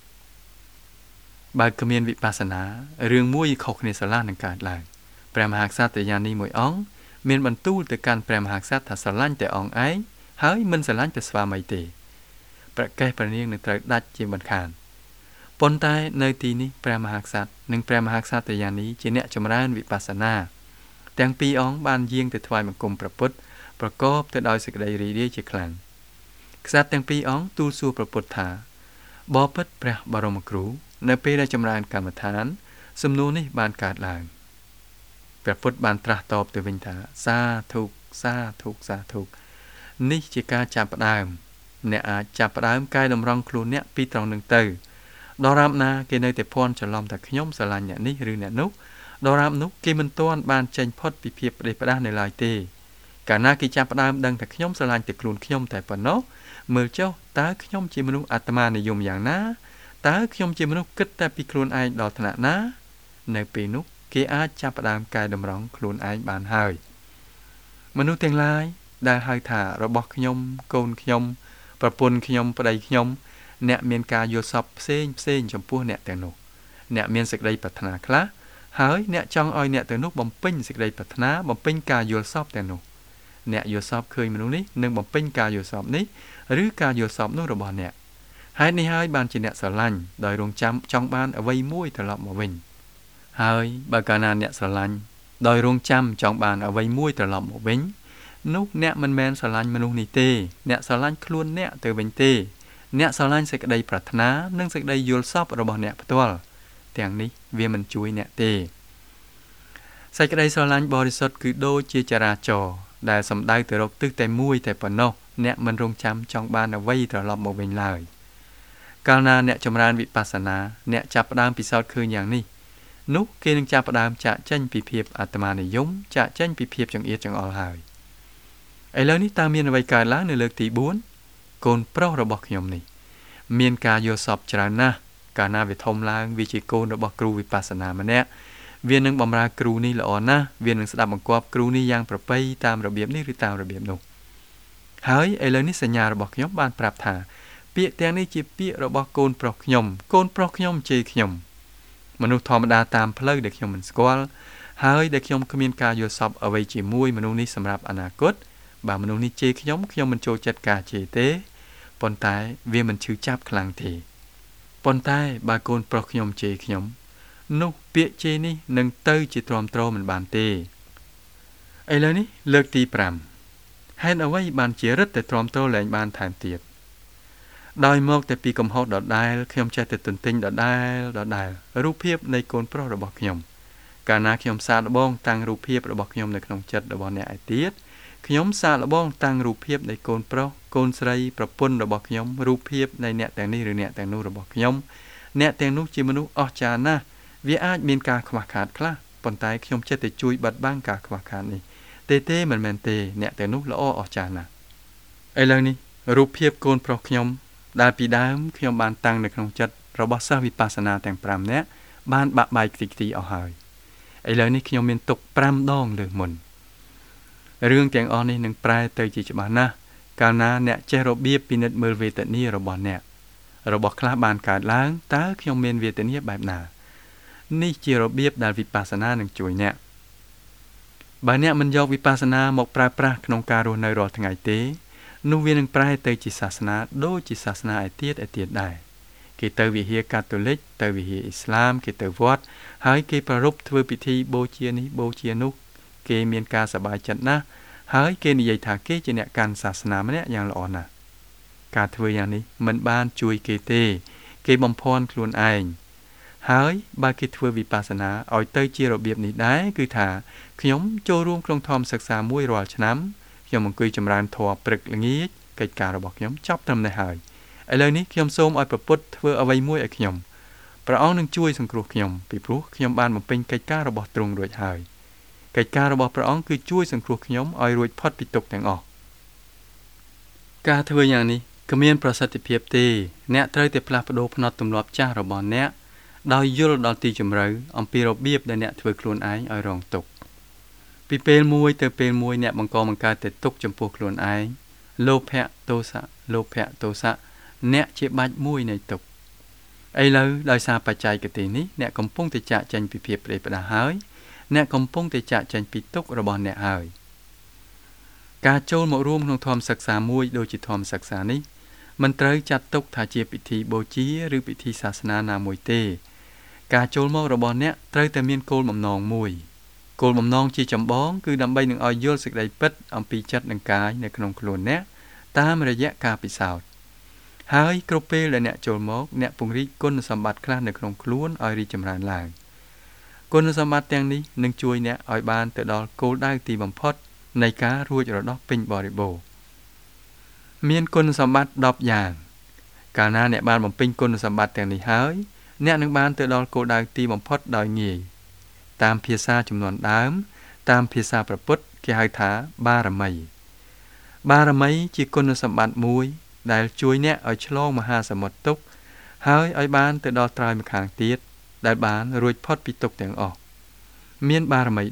Speaker 1: បើគ្មានវិបស្សនារឿងមួយខុសគ្នាស្រឡះនឹងកើតឡើងព្រះមហាក្សត្រយានីមួយអង្គមានបន្ទូលទៅកាន់ព្រះមហាក្សត្រថាស្រឡាញ់តែអង្គឯងហើយមិនស្រឡាញ់តែស្វាមីទេប្រកេះព្រះនាងនឹងត្រូវដាច់ជាមិនខានប៉ុន្តែនៅទីនេះព្រះមហាក្សត្រនិងព្រះមហាក្សត្រយានីជាអ្នកចម្រើនវិបស្សនាទាំងពីរអង្គបានយាងទៅថ្វាយបង្គំព្រះពុទ្ធប្រកបទៅដោយសេចក្តីរីករាយជាខ្លាំងក្សត្រទាំងពីរអង្គទូលសួរព្រះពុទ្ធថាបបិទ្ធព្រះបរមគ្រូនៅពេលដែលចម្រើនកម្មដ្ឋានសំណួរនេះបានកើតឡើងព្រះពុទ្ធបានត្រាស់តបទៅវិញថាសាធុនេះជាការចាប់ផ្ដើមអ្នកអាចចាប់ផ្ដើមកែតម្រង់ខ្លួនអ្នកពីត្រង់នឹងទៅដរាបណាគេនៅតែភ័ន្តច្រឡំថាខ្ញុំស្រឡាញ់អ្នកនេះឬអ្នកនោះដរាបនោះគេមិនទាន់បានចេញផុតពីភាពផ្ដេសផ្ដាសនៅឡើយទេកាលណាគេចាប់ផ្ដើមដឹងថាខ្ញុំស្រឡាញ់តែខ្លួនខ្ញុំតែប៉ុណ្ណោះមើលចុះតើខ្ញុំជាមនុស្សអាត្មានិយមយ៉ាងណាតើខ្ញុំជាមនុស្សគិតតែពីខ្លួនឯងដល់ថ្នាក់ណានៅពេលនោះគេអាចចាប់ផ្ដើមកែតម្រង់ខ្លួនឯងបានហើយមនុស្សទាំងឡាយដែលហៅថារបស់ខ្ញុំកូនខ្ញុំប្រពន្ធខ្ញុំប្តីខ្ញុំអ្នកមានការយល់សប្តិផ្សេងចំពោះអ្នកទាំងនោះអ្នកមានសេចក្តីប្រាថ្នាខ្លះហើយអ្នកចង់ឲ្យអ្នកទាំងនោះបំពេញសេចក្តីប្រាថ្នាបំពេញការយល់សប្តិទាំងនោះអ្នកយល់សប្តិឃើញមនុស្សនេះនឹងបំពេញការយល់សប្តិនេះឬការយល់សប្តិនោះរបស់អ្នកហេតុនេះហើយបានជាអ្នកស្រឡាញ់ដោយរងចាំចង់បានអ្វីមួយត្រឡប់មកវិញហើយបើកាលណាអ្នកស្រឡាញ់ដោយរងចាំចង់បានអ្វីមួយត្រឡប់មកវិញនោះអ្នកមិនមែនស្រឡាញ់មនុស្សនេះទេអ្នកស្រឡាញ់ខ្លួនអ្នកទៅវិញទេអ្នកស្រឡាញ់សេចក្តីប្រាថ្នានិងសេចក្តីយល់សប្តិរបស់អ្នកផ្ទាល់ទាំងនេះវាមិនជួយអ្នកទេសេចក្តីស្រឡាញ់បរិសុទ្ធគឺដូចជាចរាចរណ៍ដែលសំដៅទៅរកទិសតែមួយតែប៉ុណ្ណោះអ្នកមិនរងចាំចង់បានអ្វីត្រឡប់មកវិញឡើយកាលណាអ្នកចម្រើនវិបស្សនាអ្នកចាប់ផ្ដើមពិសោធន៍ឃើញយ៉ាងនេះនោះគេនឹងចាប់ផ្ដើមចាកចេញពីភាពអាត្មានិយមចាកចេញពីភាពចង្អៀតចង្អល់ហើយឥឡូវនេះតើមានអ្វីកើតឡើងនៅលើកទី4កូនប្រុសរបស់ខ្ញុំនេះមានការយល់សប្តិច្រើនណាស់កាលណាវាធំឡើងវាជាកូនរបស់គ្រូវិបស្សនាម្នាក់វានឹងបម្រើគ្រូនេះល្អណាស់វានឹងស្ដាប់បង្គាប់គ្រូនេះយ៉ាងប្រពៃតាមរបៀបនេះឬតាមរបៀបនោះហើយឥឡូវនេះសញ្ញារបស់ខ្ញុំបានប្រាប់ថាពាក្យទាំងនេះជាពាក្យរបស់កូនប្រុសខ្ញុំជេរខ្ញុំមនុស្សធម្មតាតាមផ្លូវដែលខ្ញុំមិនស្គាល់ហើយដែលខ្ញុំគ្មានការយល់សប្តិអ្វីជាមួយមនុស្សនេះសម្រាប់អនាគតបើមនុស្សនេះជេរខ្ញុំមិនចូលចិត្តការជេរទេប៉ុន្តែវាមិនឈឺចាប់ខ្លាំងទេប៉ុន្តែបើកូនប្រុសខ្ញុំជេរខ្ញុំនោះពាក្យជេរនេះនឹងទៅជាទ្រាំទ្រមិនបានទេឥឡូវនេះលើកទី5ហេតុអ្វីបានជារឹតតែទ្រាំទ្រលែងបានថែមទៀតដោយមកតែពីកំហុសដដែលខ្ញុំចេះតែទន្ទិញដដែលរូបភាពនៃកូនប្រុសរបស់ខ្ញុំកាលណាខ្ញុំសាកល្បងតាំងរូបភាពរបស់ខ្ញុំនៅក្នុងចិត្តរបស់អ្នកឯទៀតខ្ញុំសាកល្បងតាំងរូបភាពនៃកូនប្រុសកូនស្រីប្រពន្ធរបស់ខ្ញុំរូបភាពនៃអ្នកទាំងនេះឬអ្នកទាំងនោះរបស់ខ្ញុំអ្នកទាំងនោះជាមនុស្សអស្ចារ្យណាស់វាអាចមានការខ្វះខាតខ្លះប៉ុន្តែខ្ញុំចិត្តតែជួយបិទបាំងការខ្វះខាតនេះទេមិនមែនទេអ្នកទាំងនោះល្អអស្ចារ្យណាស់ឥឡូវនេះរូបភាពកូនប្រុសខ្ញុំដែលពីដើមខ្ញុំបានតាំងនៅក្នុងចិត្តរបស់សិស្សវិបស្សនាទាំង5នាក់បានបាក់បែកខ្ទេចអស់ហើយឥឡូវនេះខ្ញុំមានទុក5ដងលើសមុនរឿងទាំងអស់នេះនឹងប្រែទៅជាច្បាស់ណាស់កាលណាអ្នកចេះរបៀបពិនិត្យមើលវេទនារបស់អ្នករបស់ខ្លះបានកើតឡើងតើខ្ញុំមានវេទនាបែបណានេះជារបៀបដែលវិបស្សនានឹងជួយអ្នកបើអ្នកមិនយកវិបស្សនាមកប្រើប្រាស់ក្នុងការរស់នៅរាល់ថ្ងៃទេនោះវានឹងប្រែទៅជាសាសនាដូចជាសាសនាឯទៀតដែរគេទៅវិហារកាតូលិកទៅវិហារអ៊ីស្លាមគេទៅវត្តហើយគេប្រារព្ធធ្វើពិធីបូជានេះបូជានោះគេមានការសប្បាយចិត្តណាស់ហើយគេនិយាយថាគេជាអ្នកកាន់សាសនាម្នាក់យ៉ាងល្អណាស់ការធ្វើយ៉ាងនេះមិនបានជួយគេទេគេបំភាន់ខ្លួនឯងហើយបើគេធ្វើវិបស្សនាឲ្យទៅជារបៀបនេះដែរគឺថាខ្ញុំចូលរួមក្នុងធម្មសិក្សាមួយរាល់ឆ្នាំខ្ញុំអង្គុយចម្រើនធម៌ព្រឹកល្ងាចកិច្ចការរបស់ខ្ញុំចប់ត្រឹមនេះហើយឥឡូវនេះខ្ញុំសូមឲ្យព្រះពុទ្ធធ្វើអ្វីមួយឲ្យខ្ញុំព្រះអង្គនឹងជួយសង្គ្រោះខ្ញុំពីព្រោះខ្ញុំបានបំពេញកិច្ចការរបស់ទ្រង់រួចហើយកិច្ចការរបស់ព្រះអង្គគឺជួយសង្គ្រោះខ្ញុំឲ្យរួចផុតពីទុក្ខទាំងអស់ការធ្វើយ៉ាងនេះគ្មានប្រសិទ្ធភាពទេអ្នកត្រូវតែផ្លាស់ប្ដូរផ្នត់ទម្លាប់ចាស់របស់អ្នកដោយយល់ដល់ទីជម្រៅអំពីរបៀបដែលអ្នកធ្វើខ្លួនឯងឲ្យរងទុក្ខពីពេលមួយទៅពេលមួយអ្នកបង្កើតតែទុក្ខចំពោះខ្លួនឯងលោភៈទោសៈអ្នកជាបាច់មួយនៃទុក្ខឥឡូវដោយសារបច្ចេកទេសនេះអ្នកកំពុងតែចាកចេញពីភាពផ្ដេសផ្ដាសហើយអ្នកកំពុងតែចាកចេញពីទុក្ខរបស់អ្នកហើយការចូលមករួមក្នុងធម៌សិក្សាមួយដូចជាធម៌សិក្សានេះមិនត្រូវចាត់ទុកថាជាពិធីបូជាឬពិធីសាសនាណាមួយទេការចូលមករបស់អ្នកត្រូវតែមានគោលបំណងមួយគោលបំណងជាចម្បងគឺដើម្បីនឹងឲ្យយល់សេចក្តីពិតអំពីចិត្តនិងកាយនៅក្នុងខ្លួនអ្នកតាមរយៈការពិសោធន៍ហើយគ្រប់ពេលដែលអ្នកចូលមកអ្នកពង្រីកគុណសម្បត្តិខ្លះនៅក្នុងខ្លួនឲ្យរីកចម្រើនឡើងគុណសម្បត្តិទាំងនេះនឹងជួយអ្នកឲ្យបានទៅដល់គោលដៅទីបំផុតនៃការរួចរដោះពេញបរិបូរណ៍មានគុណសម្បត្តិ10យ៉ាងកាលណាអ្នកបានបំពេញគុណសម្បត្តិទាំងនេះហើយអ្នកនឹងបានទៅដល់គោលដៅទីបំផុតដោយងាយតាមភាសាចំនួនដើមតាមភាសាព្រះពុទ្ធគេហៅថាបារមីជាគុណសម្បត្តិមួយដែលជួយអ្នកឲ្យឆ្លងមហាសមុទ្រទុក្ខហើយឲ្យបានទៅដល់ត្រើយម្ខាងទៀតដែលបានរួចផុតពីទុក្ខទាំងអស់មានបារមី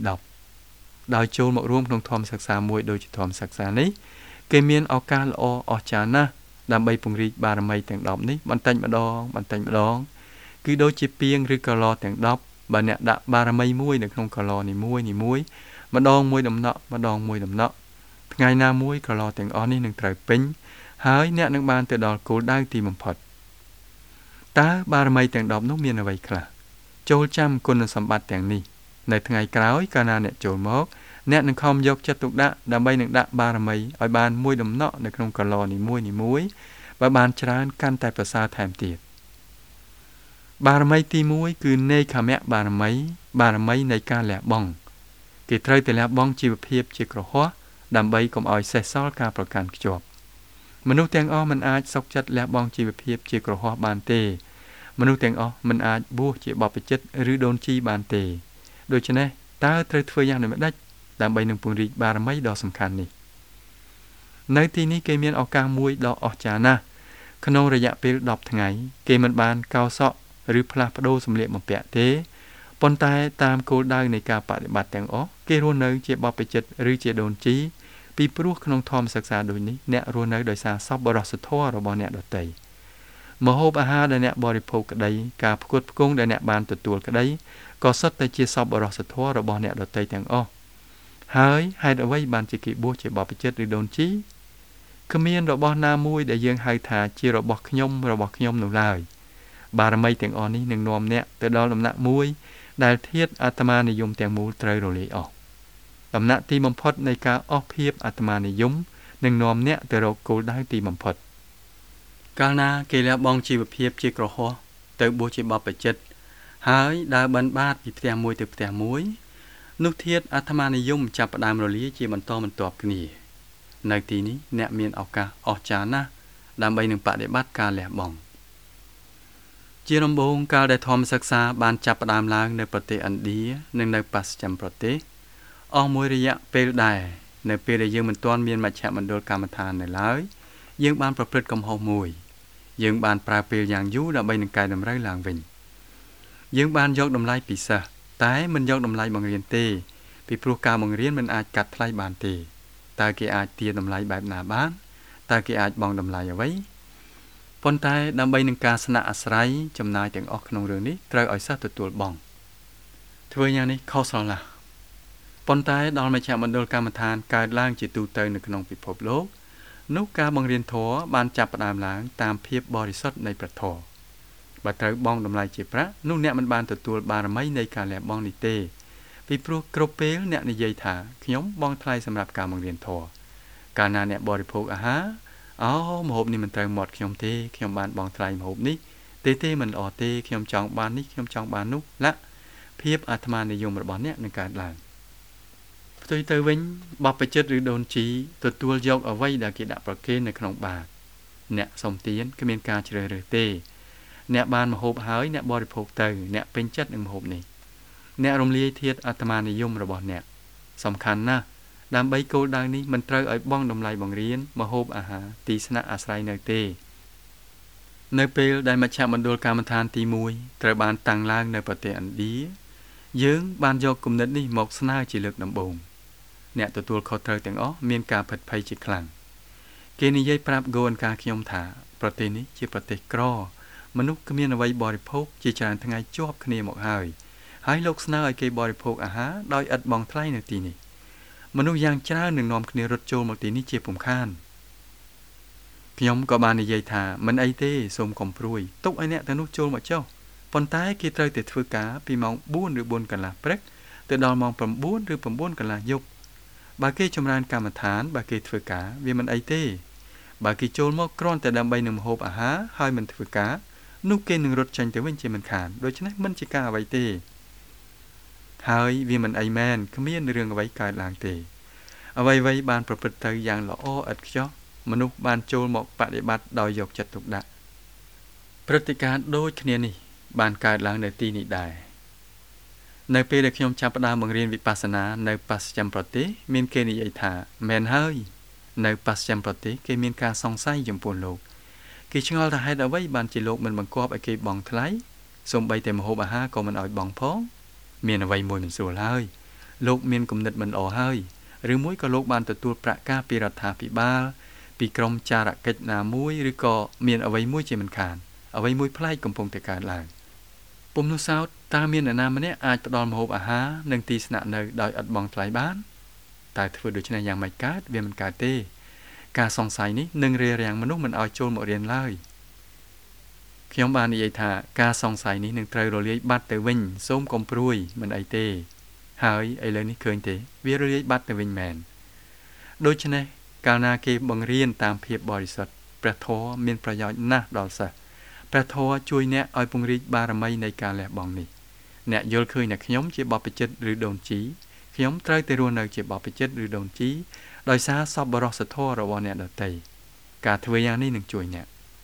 Speaker 1: 10ដោយចូលមករួមក្នុងធម៌សិក្សាមួយដូចជាធម៌សិក្សានេះគេមានឱកាសល្អអស្ចារ្យណាស់ដើម្បីពង្រីកបារមីទាំង10នេះបន្តិចម្ដងគឺដូចជាពាងឬកឡទាំង10បើអ្នកដាក់បារមីមួយនៅក្នុងកឡនីមួយម្ដងមួយដំណក់ថ្ងៃណាមួយកឡទាំងអស់នេះនឹងត្រូវពេញហើយអ្នកនឹងបានទៅដល់គោលដៅទីបំផុតតើបារមីទាំង10នោះមានអ្វីខ្លះចូលចាំគុណសម្បត្តិទាំងនេះនៅថ្ងៃក្រោយកាលណាអ្នកចូលមកអ្នកនឹងខំយកចិត្តទុកដាក់ដើម្បីនឹងដាក់បារមីឲ្យបានមួយដំណក់នៅក្នុងកឡនីមួយបើបានច្រើនកាន់តែប្រសើរថែមទៀតបារមីទី1គឺនេខមៈបារមីនៃការលះបង់គេត្រូវតែលះបង់ជីវភាពជាក្រហមដើម្បីកុំឲ្យសេសសល់ការប្រកាន់ខ្ជាប់មនុស្សទាំងអស់មិនអាចសុខចិត្តលះបង់ជីវភាពជាក្រហមបានទេមនុស្សទាំងអស់មិនអាចបួសជាបព្វជិតឬដូនជីបានទេដូច្នេះតើត្រូវធ្វើយ៉ាងដូចម្តេចដើម្បីនឹងពង្រីកបារមីដ៏សំខាន់នេះនៅទីនេះគេមានឱកាសមួយដ៏អស្ចារ្យណាស់ក្នុងរយៈពេល10ថ្ងៃគេមិនបានកោសក់ឬផ្លាស់ប្ដូរសម្លៀកបំពាក់ទេប៉ុន្តែតាមគោលដៅនៃការបដិបត្តិទាំងអស់គេរស់នៅជាបព្វជិតឬជាដូនជីពីព្រោះក្នុងធម៌សិក្សាដូចនេះអ្នករស់នៅដោយសារសប្បុរសធម៌របស់អ្នកដទៃម្ហូបអាហារដែលអ្នកបរិភោគក្តីការផ្គត់ផ្គង់ដែលអ្នកបានទទួលក្តីក៏សុទ្ធតែជាសប្បុរសធម៌របស់អ្នកដទៃទាំងអស់ហើយហេតុអ្វីបានជាគេបួសជាបព្វជិតឬដូនជីគ្មានរបស់ណាមួយដែលយើងហៅថាជារបស់ខ្ញុំនោះឡើយបារមីទាំងអស់នេះនឹងនាំអ្នកទៅដល់ដំណាក់មួយដែលធាតុអាត្មានិយមទាំងមូលត្រូវរលាយអស់ដំណាក់ទីបំផុតនៃការអស់ភាពអាត្មានិយមនឹងនាំអ្នកទៅរកគោលដៅទីបំផុតកាលណាគេលះបង់ជីវភាពជាក្រហមទៅបួសជាបព្វជិតហើយដើរបិណ្ឌបាតពីផ្ទះមួយទៅផ្ទះមួយនោះធាតុអាត្មានិយមចាប់ផ្ដើមរលាយជាបន្តបន្ទាប់គ្នានៅទីនេះអ្នកមានឱកាសអស្ចារ្យណាស់ដើម្បីនឹងបដិបត្តិការលះបង់ជាដំបូងកាលដែលធម្មសិក្សាបានចាប់ផ្ដើមឡើងនៅប្រទេសឥណ្ឌានិងនៅប៉ាសិមប្រទេសអស់មួយរយៈពេលដែរនៅពេលដែលយើងមិនទាន់មានមជ្ឈមណ្ឌលកម្មដ្ឋាននៅឡើយយើងបានប្រព្រឹត្តកំហុសមួយយើងបានប្រើពេលយ៉ាងយូរដើម្បីនឹងកែតម្រូវឡើងវិញយើងបានយកតម្លៃពីសិស្សតែមិនយកតម្លៃបង្រៀនទេពីព្រោះការបង្រៀនមិនអាចកាត់ថ្លៃបានទេតើគេអាចទារតម្លៃបែបណាបានតើគេអាចបង់តម្លៃអ្វីប៉ុន្តែដើម្បីនឹងការស្នាក់អាស្រ័យចំណាយទាំងអស់ក្នុងរឿងនេះត្រូវឲ្យសិស្សទទួលបង់ធ្វើយ៉ាងនេះខុសស្រឡះប៉ុន្តែដល់មជ្ឈមណ្ឌលកម្មដ្ឋានកើតឡើងជាទូទៅនៅក្នុងពិភពលោកនោះការបង្រៀនធម៌បានចាប់ផ្ដើមឡើងតាមភាពបរិសុទ្ធនៃព្រះធម៌បើត្រូវបង់តម្លៃជាប្រាក់នោះអ្នកមិនបានទទួលបារមីនៃការលះបង់នេះទេពីព្រោះគ្រប់ពេលអ្នកនិយាយថាខ្ញុំបង់ថ្លៃសម្រាប់ការបង្រៀនធម៌កាលណាអ្នកបរិភោគអាហារម្ហូបនេះមិនត្រូវមាត់ខ្ញុំទេខ្ញុំបានបង់ថ្លៃម្ហូបនេះទេមិនល្អទេខ្ញុំចង់បាននេះខ្ញុំចង់បាននោះឡាក់ភាពអាត្មានិយមរបស់អ្នកនឹងកើតឡើងផ្ទុយទៅវិញបព្វជិតឬដូនជីទទួលយកអ្វីដែលគេដាក់ប្រគេននៅក្នុងបាតអ្នកសុំទានគ្មានការជ្រើសរើសទេអ្នកបានម្ហូបហើយអ្នកបរិភោគទៅអ្នកពេញចិត្តនឹងម្ហូបនេះអ្នករំលាយធាតុអាត្មានិយមរបស់អ្នកសំខាន់ណាស់ដើម្បីគោលដៅនេះមិនត្រូវឲ្យបង់តម្លៃបង្រៀនម្ហូបអាហារទីស្នាក់អាស្រ័យនៅទេនៅពេលដែលមជ្ឈមណ្ឌលកម្មដ្ឋានទី1ត្រូវបានតាំងឡើងនៅប្រទេសឥណ្ឌាយើងបានយកគំនិតនេះមកស្នើជាលើកដំបូងអ្នកទទួលខុសត្រូវទាំងអស់មានការភិតភ័យជាខ្លាំងគេនិយាយប្រាប់ហ្គោអនការខ្ញុំថាប្រទេសនេះជាប្រទេសក្រមនុស្សគ្មានអ្វីបរិភោគជាច្រើនថ្ងៃជាប់គ្នាមកហើយលោកស្នើឲ្យគេបរិភោគអាហារដោយឥតបង់ថ្លៃនៅទីនេះមនុស្សយ៉ាងច្រើននឹងនាំគ្នារត់ចូលមកទីនេះជាពំខានខ្ញុំក៏បាននិយាយថាមិនអីទេសូមកុំព្រួយទុកឲ្យអ្នកទៅនោះចូលមកចុះប៉ុន្តែគេត្រូវតែធ្វើការពីម៉ោង4ឬ4កន្លះព្រឹកទៅដល់ម៉ោង9ឬ9កន្លះយប់បើគេចម្រើនកម្មដ្ឋានបើគេធ្វើការវាមិនអីទេបើគេចូលមកគ្រាន់តែដើម្បីនឹងម្ហូបអាហារហើយមិនធ្វើការនោះគេនឹងរត់ចេញទៅវិញជាមិនខានដូច្នេះមិនជាការអ្វីទេហើយវាមិនអីមែនគ្មានរឿងអ្វីកើតឡើងទេអ្វីបានប្រព្រឹត្តទៅយ៉ាងល្អឥតខ្ចោះមនុស្សបានចូលមកបដិបត្តិដោយយកចិត្តទុកដាក់ព្រឹត្តិការណ៍ដូចគ្នានេះបានកើតឡើងនៅទីនេះដែរនៅពេលដែលខ្ញុំចាប់ផ្ដើមបង្រៀនវិបស្សនានៅប៉ាសិមប្រទេសមានគេនិយាយថាមែនហើយនៅប៉ាសិមប្រទេសគេមានការសង្ស័យចំពោះលោកគេឆ្ងល់ថាហេតុអ្វីបានជាលោកមិនបង្គាប់ឲ្យគេបង់ថ្លៃសូម្បីតែម្ហូបអាហារក៏មិនឲ្យបង់ផងមានអ្វីមួយមិនស្រួលហើយលោកមានគំនិតមិនល្អហើយឬមួយក៏លោកបានទទួលប្រាក់ការពីរដ្ឋាភិបាលពីក្រមចារកិច្ចណាមួយឬក៏មានអ្វីមួយជាមិនខានអ្វីមួយប្លែកកំពុងតែកើតឡើងពុំនោះសោតតើមាននរណាម្នាក់អាចផ្ដល់ម្ហូបអាហារនិងទីស្នាក់នៅដោយឥតបង់ថ្លៃបានតែធ្វើដូច្នេះយ៉ាងម៉េចកើតវាមិនកើតទេការសង្ស័យនេះនឹងរារាំងមនុស្សមិនឲ្យចូលមករៀនឡើយខ្ញុំបាននិយាយថាការសង្ស័យនេះនឹងត្រូវរលាយបាត់ទៅវិញសូមកុំព្រួយមិនអីទេហើយឥឡូវនេះឃើញទេវារលាយបាត់ទៅវិញមែនដូច្នេះកាលណាគេបង្រៀនតាមភាពបរិសុទ្ធព្រះធម៌មានប្រយោជន៍ណាស់ដល់សិស្សព្រះធម៌ជួយអ្នកឲ្យពង្រីកបារមីនៃការលះបង់នេះអ្នកយល់ឃើញថាខ្ញុំជាបព្វជិតឬដូនជីខ្ញុំត្រូវតែរស់នៅជាបព្វជិតឬដូនជីដោយសារសប្បុរសធម៌របស់អ្នកដទៃការធ្វើយ៉ាងនេះនឹងជួយអ្នក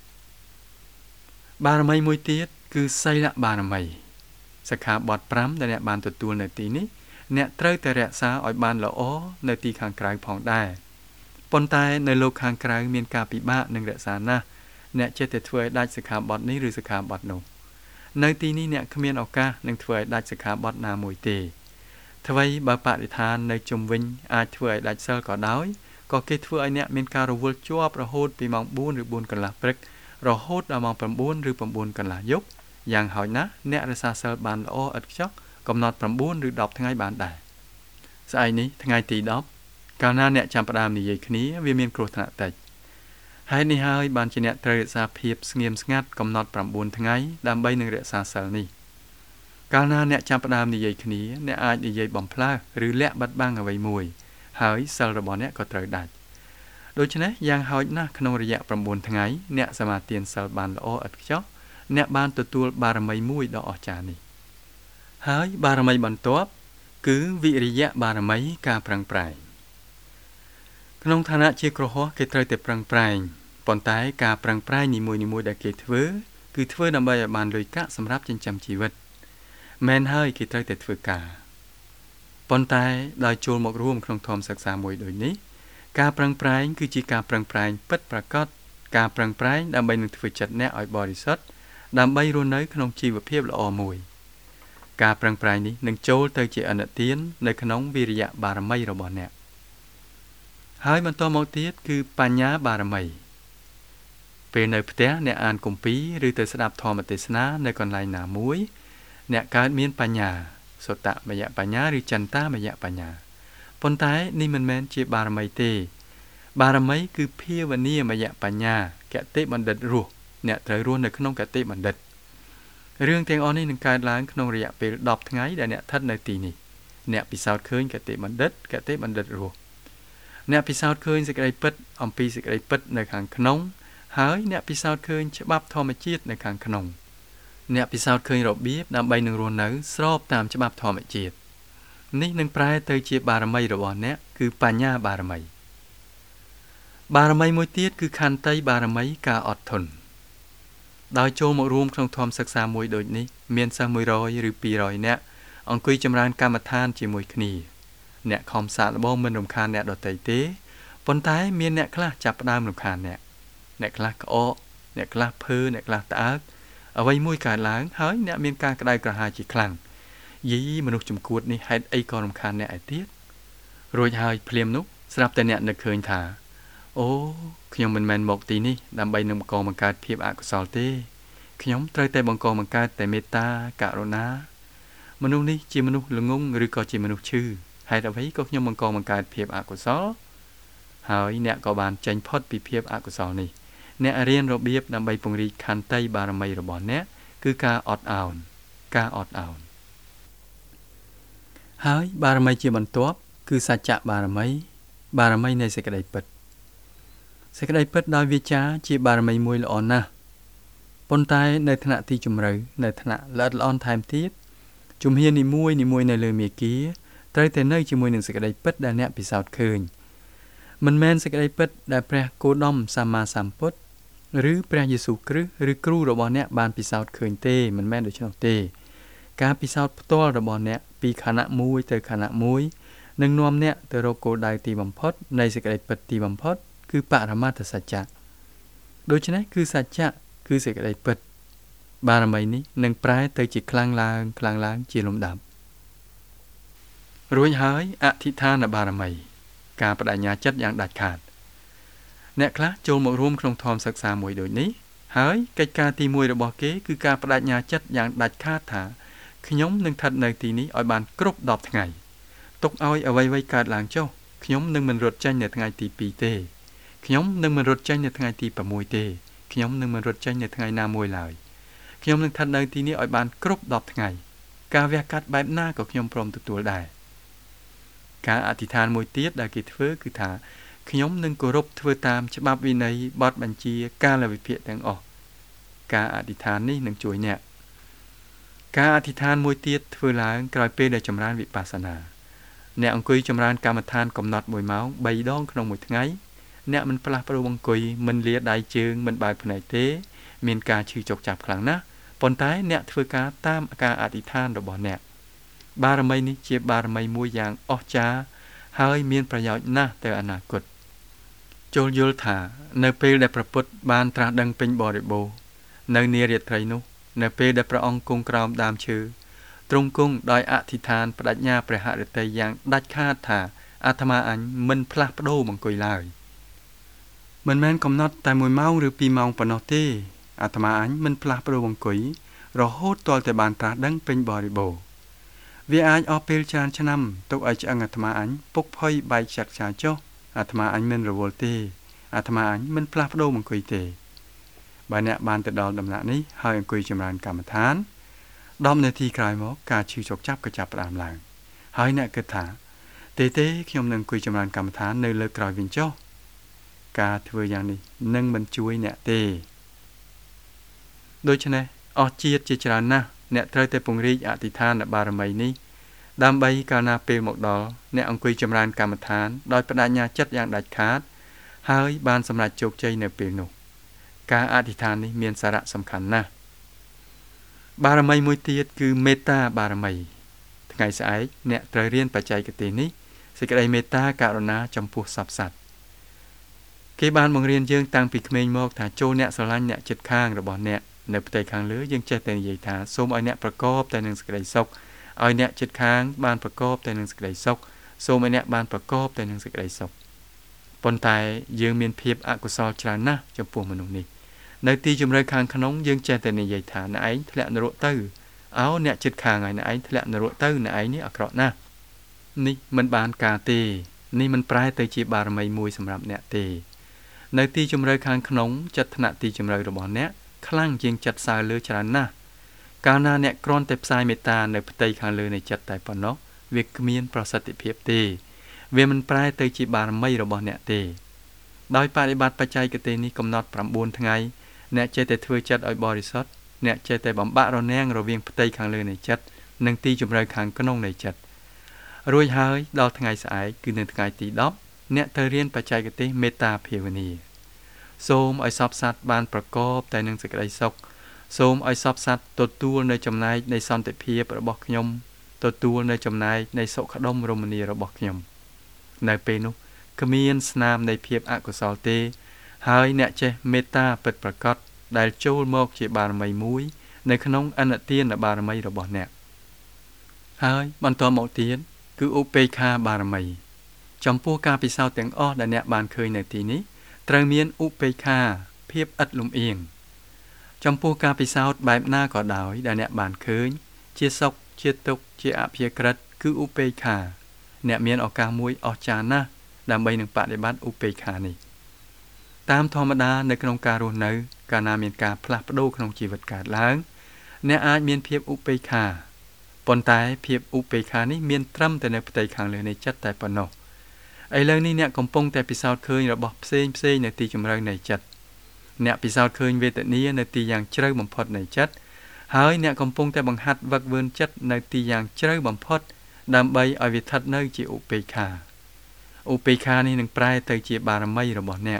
Speaker 1: បារមីមួយទៀតគឺសីលបារមីសិក្ខាបទ5ដែលអ្នកបានទទួលនៅទីនេះអ្នកត្រូវតែរក្សាឲ្យបានល្អនៅទីខាងក្រៅផងដែរប៉ុន្តែនៅលោកខាងក្រៅមានការពិបាកនឹងរក្សាណាស់អ្នកចេះតែធ្វើឲ្យដាច់សិក្ខាបទនេះឬសិក្ខាបទនោះនៅទីនេះអ្នកគ្មានឱកាសនឹងធ្វើឲ្យដាច់សិក្ខាបទណាមួយទេអ្វីបើបរិស្ថាននៅជុំវិញអាចធ្វើឲ្យដាច់សិលក៏ដោយក៏គេធ្វើឲ្យអ្នកមានការរវល់ជាប់រហូតពីម៉ោង4ឬ4កន្លះព្រឹករហូតដល់ម៉ោង9ឬ9កន្លះយប់យ៉ាងហោចណាស់អ្នករក្សាសិលបានល្អឥតខ្ចោះកំណត់9ឬ10ថ្ងៃបានដែរស្អែកនេះថ្ងៃទី10កាលណាអ្នកចាំផ្ដើមនិយាយគ្នាវាមានគ្រោះថ្នាក់តិចហើយនេះហើយបានជាអ្នកត្រូវរក្សាភាពស្ងៀមស្ងាត់កំណត់9ថ្ងៃដើម្បីនឹងរក្សាសិលនេះកាលណាអ្នកចាប់ផ្ដើមនិយាយគ្នាអ្នកអាចនិយាយបំផ្លើសឬលាក់បាត់បង់អ្វីមួយហើយសិលរបស់អ្នកក៏ត្រូវដាច់ដូច្នេះយ៉ាងហោចណាស់ក្នុងរយៈ9ថ្ងៃអ្នកសមាទានសិលបានល្អឥតខ្ចោះអ្នកបានទទួលបារមីមួយដ៏អស្ចារ្យនេះហើយបារមីបន្ទាប់គឺវិរិយៈបារមីការប្រឹងប្រែងក្នុងឋានៈជាគ្រហស្ថគេត្រូវតែប្រឹងប្រែងប៉ុន្តែការប្រឹងប្រែងនីមួយៗដែលគេធ្វើគឺធ្វើដើម្បីឲ្យបានលុយកាក់សម្រាប់ចិញ្ចឹមជីវិតមែនហើយគេត្រូវតែធ្វើការប៉ុន្តែដោយចូលមករួមក្នុងធម៌សិក្សាមួយដូចនេះការប្រឹងប្រែងគឺជាការប្រឹងប្រែងពិតប្រាកដការប្រឹងប្រែងដើម្បីនឹងធ្វើចិត្តអ្នកឲ្យបរិសុទ្ធដើម្បីរស់នៅក្នុងជីវភាពល្អមួយការប្រឹងប្រែងនេះនឹងចូលទៅជាអនុទាននៅក្នុងវិរិយបារមីរបស់អ្នកហើយបន្តមកទៀតគឺបញ្ញាបារមីពេលនៅផ្ទះអ្នកអានគម្ពីរឬទៅស្ដាប់ធម៌ទេសនានៅកន្លែងណាមួយអ្នកកើតមានបញ្ញាសតមយបញ្ញាឬចន្តាមយបញ្ញាប៉ុន្តែនេះមិនមែនជាបារមីទេបារមីគឺភាវនាមយបញ្ញាកតិបណ្ឌិតរស់អ្នកត្រូវរស់នៅក្នុងកតិបណ្ឌិតរឿងទាំងអស់នេះនឹងកើតឡើងក្នុងរយៈពេល10ថ្ងៃដែលអ្នកស្ថិតនៅទីនេះអ្នកពិសោធន៍ឃើញកតិបណ្ឌិតរស់អ្នកពិសោធន៍ឃើញសេចក្តីពិតអំពីសេចក្តីពិតនៅខាងក្នុងហើយអ្នកពិសោធន៍ឃើញច្បាប់ធម្មជាតិនៅខាងក្នុងអ្នកពិសោធន៍ឃើញរបៀបដើម្បីនឹងរស់នៅស្របតាមច្បាប់ធម្មជាតិនេះនឹងប្រែទៅជាបារមីរបស់អ្នកគឺបញ្ញាបារមីមួយទៀតគឺខន្តីបារមីការអត់ធន់ដោយចូលមករួមក្នុងធម៌សិក្សាមួយដូចនេះមានសិស្ស100ឬ200នាក់អង្គុយចម្រើនកម្មដ្ឋានជាមួយគ្នាអ្នកខំសាកល្បងមិនរំខានអ្នកដទៃទេប៉ុន្តែមានអ្នកខ្លះចាប់ផ្ដើមរំខានអ្នកខ្លះក្អកអ្នកខ្លះភើអ្នកខ្លះត្អើកអ្វីមួយកើតឡើងហើយអ្នកមានការក្តៅក្រហាយជាខ្លាំងយីមនុស្សចំគួតនេះហេតុអីក៏រំខានអ្នកឯទៀតរួចហើយភ្លាមនោះស្រាប់តែអ្នកនឹកឃើញថាអូខ្ញុំមិនមែនមកទីនេះដើម្បីនឹងបង្កើតភាពអកុសលទេខ្ញុំត្រូវតែបង្កើតតែមេត្តាករុណាមនុស្សនេះជាមនុស្សល្ងងឬក៏ជាមនុស្សឈឺហេតុអ្វីក៏ខ្ញុំបង្កើតភាពអកុសលហើយអ្នកក៏បានចេញផុតពីភាពអកុសលនេះអ្នករៀនរបៀបដើម្បីពង្រីកខន្តីបារមីរបស់អ្នកគឺការអត់ឱនហើយបារមីជាបន្ទាប់គឺសច្ចៈបារមីនៃសេចក្តីពិតដោយវាចាជាបារមីមួយល្អណាស់ប៉ុន្តែនៅថ្នាក់ទីជម្រៅនៅថ្នាក់ល្អិតល្អន់ថែមទៀតជំហាននីមួយនៅលើមាគ៌ាត្រូវតែនៅជាមួយនឹងសេចក្តីពិតដែលអ្នកពិសោធន៍ឃើញមិនមែនសេចក្តីពិតដែលព្រះគោតមសម្មាសម្ពុទ្ធឬព្រះយេស៊ូវគ្រីស្ទឬគ្រូរបស់អ្នកបានពិសោធន៍ឃើញទេមិនមែនដូច្នោះទេការពិសោធន៍ផ្ទាល់របស់អ្នកពីខណៈមួយទៅខណៈមួយនឹងនាំអ្នកទៅរកគោលដៅទីបំផុតនៃសេចក្តីពិតទីបំផុតគឺបរមត្ថសច្ចៈដូច្នេះគឺសច្ចៈគឺសេចក្តីពិតបារមីនេះនឹងប្រែទៅជាខ្លាំងឡើងជាលំដាប់រួចហើយអធិដ្ឋានបារមីការបដិញ្ញាចិត្តយ៉ាងដាច់ខាតអ្នកខ្លះចូលមករួមក្នុងធម៌សិក្សាមួយដូចនេះហើយកិច្ចការទី1របស់គេគឺការបដិញ្ញាចិត្តយ៉ាងដាច់ខាតថាខ្ញុំនឹងស្ថិតនៅទីនេះឲ្យបានគ្រប់10ថ្ងៃទុកឲ្យអ្វីៗកើតឡើងចុះខ្ញុំនឹងមិនរត់ចេញនៅថ្ងៃទី2ទេខ្ញុំនឹងមិនរត់ចេញនៅថ្ងៃទី6ទេខ្ញុំនឹងមិនរត់ចេញនៅថ្ងៃណាមួយឡើយខ្ញុំនឹងស្ថិតនៅទីនេះឲ្យបានគ្រប់10ថ្ងៃការវះកាត់បែបណាក៏ខ្ញុំព្រមទទួលដែរការអធិដ្ឋានមួយទៀតដែលគេធ្វើគឺថាខ្ញុំនឹងគោរពធ្វើតាមច្បាប់វិន័យបទបញ្ជាកាលវិភាគទាំងអស់ការអធិដ្ឋាននេះនឹងជួយអ្នកការអធិដ្ឋានមួយទៀតធ្វើឡើងក្រោយពេលដែលចម្រើនវិបស្សនាអ្នកអង្គុយចម្រើនកម្មដ្ឋានកំណត់1ម៉ោង3ដងក្នុងមួយថ្ងៃអ្នកមិនផ្លាស់ប្ដូរអង្គុយមិនលាដៃជើងមិនបើកភ្នែកទេមានការឈឺចុកចាប់ខ្លាំងណាស់ប៉ុន្តែអ្នកធ្វើការតាមការអធិដ្ឋានរបស់អ្នកបារមីនេះជាបារមីមួយយ៉ាងអស្ចារ្យហើយមានប្រយោជន៍ណាស់ទៅអនាគតចូលយល់ថានៅពេលដែលព្រះពុទ្ធបានត្រាស់ដឹងពេញបរិបូរណ៍នៅនារាត្រីនោះនៅពេលដែលព្រះអង្គគង់ក្រោមដើមឈើទ្រង់គង់ដោយអធិដ្ឋានបដិញ្ញាព្រះហឫទ័យយ៉ាងដាច់ខាតថាអាត្មាអញមិនផ្លាស់ប្ដូរអង្គុយឡើយមិនមែនកំណត់តែ1ម៉ោងឬ2ម៉ោងប៉ុណ្ណោះទេអាត្មាអញមិនផ្លាស់ប្ដូរអង្គុយរហូតទាល់តែបានត្រាស់ដឹងពេញបរិបូរណ៍វាអាចអស់ពេលច្រើនឆ្នាំទុកឲ្យឆ្អឹងអាត្មាអញពុកផុយបែកចាក់ឆាចុះអាត្មាអញមិនរវល់ទេអាត្មាអញមិនផ្លាស់ប្ដូរអង្គុយទេបើអ្នកបានទៅដល់ដំណាក់នេះហើយអង្គុយចម្រើនកម្មដ្ឋាន10នាទីក្រោយមកការឈឺចុកចាប់ក៏ចាប់ផ្ដើមឡើងហើយអ្នកគិតថាទេខ្ញុំនឹងអង្គុយចម្រើនកម្មដ្ឋាននៅលើក្រោយវិញចុះការធ្វើយ៉ាងនេះនឹងមិនជួយអ្នកទេដូច្នេះអស់ជាតិជាច្រើនណាស់អ្នកត្រូវតែពង្រីកអធិដ្ឋានបារមីនេះដើម្បីកាលណាពេលមកដល់អ្នកអង្គុយចម្រើនកម្មដ្ឋានដោយបដិញ្ញាចិត្តយ៉ាងដាច់ខាតហើយបានសម្រេចជោគជ័យនៅពេលនោះការអធិដ្ឋាននេះមានសារៈសំខាន់ណាស់បារមីមួយទៀតគឺមេត្តាបារមីថ្ងៃស្អែកអ្នកត្រូវរៀនបច្ចេកទេសនេះសេចក្តីមេត្តាករុណាចំពោះសពសត្វគេបានបង្រៀនយើងតាំងពីក្មេងមកថាចូលអ្នកស្រឡាញ់អ្នកជិតខាងរបស់អ្នកនៅផ្ទៃខាងលើយើងចេះតែនិយាយថាសូមឲ្យអ្នកប្រកបតែនឹងសេចក្តីសុខឲ្យអ្នកជិតខាងបានប្រកបតែនឹងសេចក្តីសុខសូមឲ្យអ្នកបានប្រកបតែនឹងសេចក្តីសុខប៉ុន្តែយើងមានភាពអកុសលច្រើនណាស់ចំពោះមនុស្សនេះនៅទីជម្រៅខាងក្នុងយើងចេះតែនិយាយថាអ្នកឯងធ្លាក់នរកទៅអ្នកជិតខាងហើយអ្នកឯងធ្លាក់នរកទៅអ្នកឯងនេះអាក្រក់ណាស់នេះមិនបានការទេនេះមិនប្រែទៅជាបារមីមួយសម្រាប់អ្នកទេនៅទីជម្រៅខាងក្នុងចិត្តថ្នាក់ទីជម្រៅរបស់អ្នកខ្លាំងជាងចិត្តសើលើច្រើនណាស់កាលណាអ្នកគ្រាន់តែផ្សាយមេត្តានៅផ្ទៃខាងលើនៃចិត្តតែប៉ុណ្ណោះវាគ្មានប្រសិទ្ធភាពទេវាមិនប្រែទៅជាបារមីរបស់អ្នកទេដោយបប្រតិបត្តិបច្ចេកទេសនេះកំណត់9ថ្ងៃអ្នកចេះតែធ្វើចិត្តឲ្យបរិសុទ្ធអ្នកចេះតែបំបាក់រនាំងរវាងផ្ទៃខាងលើនៃចិត្តនិងទីជម្រៅខាងក្នុងនៃចិត្តរួចហើយដល់ថ្ងៃស្អែកគឺនៅថ្ងៃទី10អ្នកត្រូវរៀនបច្ចេកទេសមេត្តាភាវនាសូមឲ្យសពសត្វបានប្រកបតែនឹងសេចក្តីសុខសូមឲ្យសពសត្វទទួលនៅចំណែកនៃសន្តិភាពរបស់ខ្ញុំទទួលនៅចំណែកនៃសុខដុមរមនារបស់ខ្ញុំនៅពេលនោះគ្មានស្នាមនៃភាពអកុសលទេហើយអ្នកចេះមេត្តាពិតប្រាកដដែលចូលមកជាបារមីមួយនៅក្នុងអនុទានបារមីរបស់អ្នកហើយបន្តមកទៀតគឺឧបេក្ខាបារមីចំពោះការពិសោធន៍ទាំងអស់ដែលអ្នកបានឃើញនៅទីនេះត្រូវមានឧបេក្ខាភាពឥតលំអៀងចំពោះការពិសោធន៍បែបណាក៏ដោយដែលអ្នកបានឃើញជាសុខជាទុក្ខជាអព្យាក្រឹតគឺឧបេក្ខាអ្នកមានឱកាសមួយអស្ចារ្យណាស់ដើម្បីនឹងបដិបត្តិឧបេក្ខានេះតាមធម្មតានៅក្នុងការរស់នៅកាលណាមានការផ្លាស់ប្ដូរក្នុងជីវិតកើតឡើងអ្នកអាចមានភាពឧបេក្ខាប៉ុន្តែភាពឧបេក្ខានេះមានត្រឹមតែនៅផ្ទៃខាងលើនៃចិត្តតែប៉ុណ្ណោះឥឡូវនេះអ្នកកំពុងតែពិសោធន៍ឃើញរបស់ផ្សេងនៅទីជម្រៅនៃចិត្តអ្នកពិសោធន៍ឃើញវេទនានៅទីយ៉ាងជ្រៅបំផុតនៃចិត្តហើយអ្នកកំពុងតែបង្ហាត់វឹកវើចិត្តនៅទីយ៉ាងជ្រៅបំផុតដើម្បីឲ្យវាស្ថិតនៅជាឧបេក្ខាឧបេក្ខានេះនឹងប្រែទៅជាបារមីរបស់អ្នក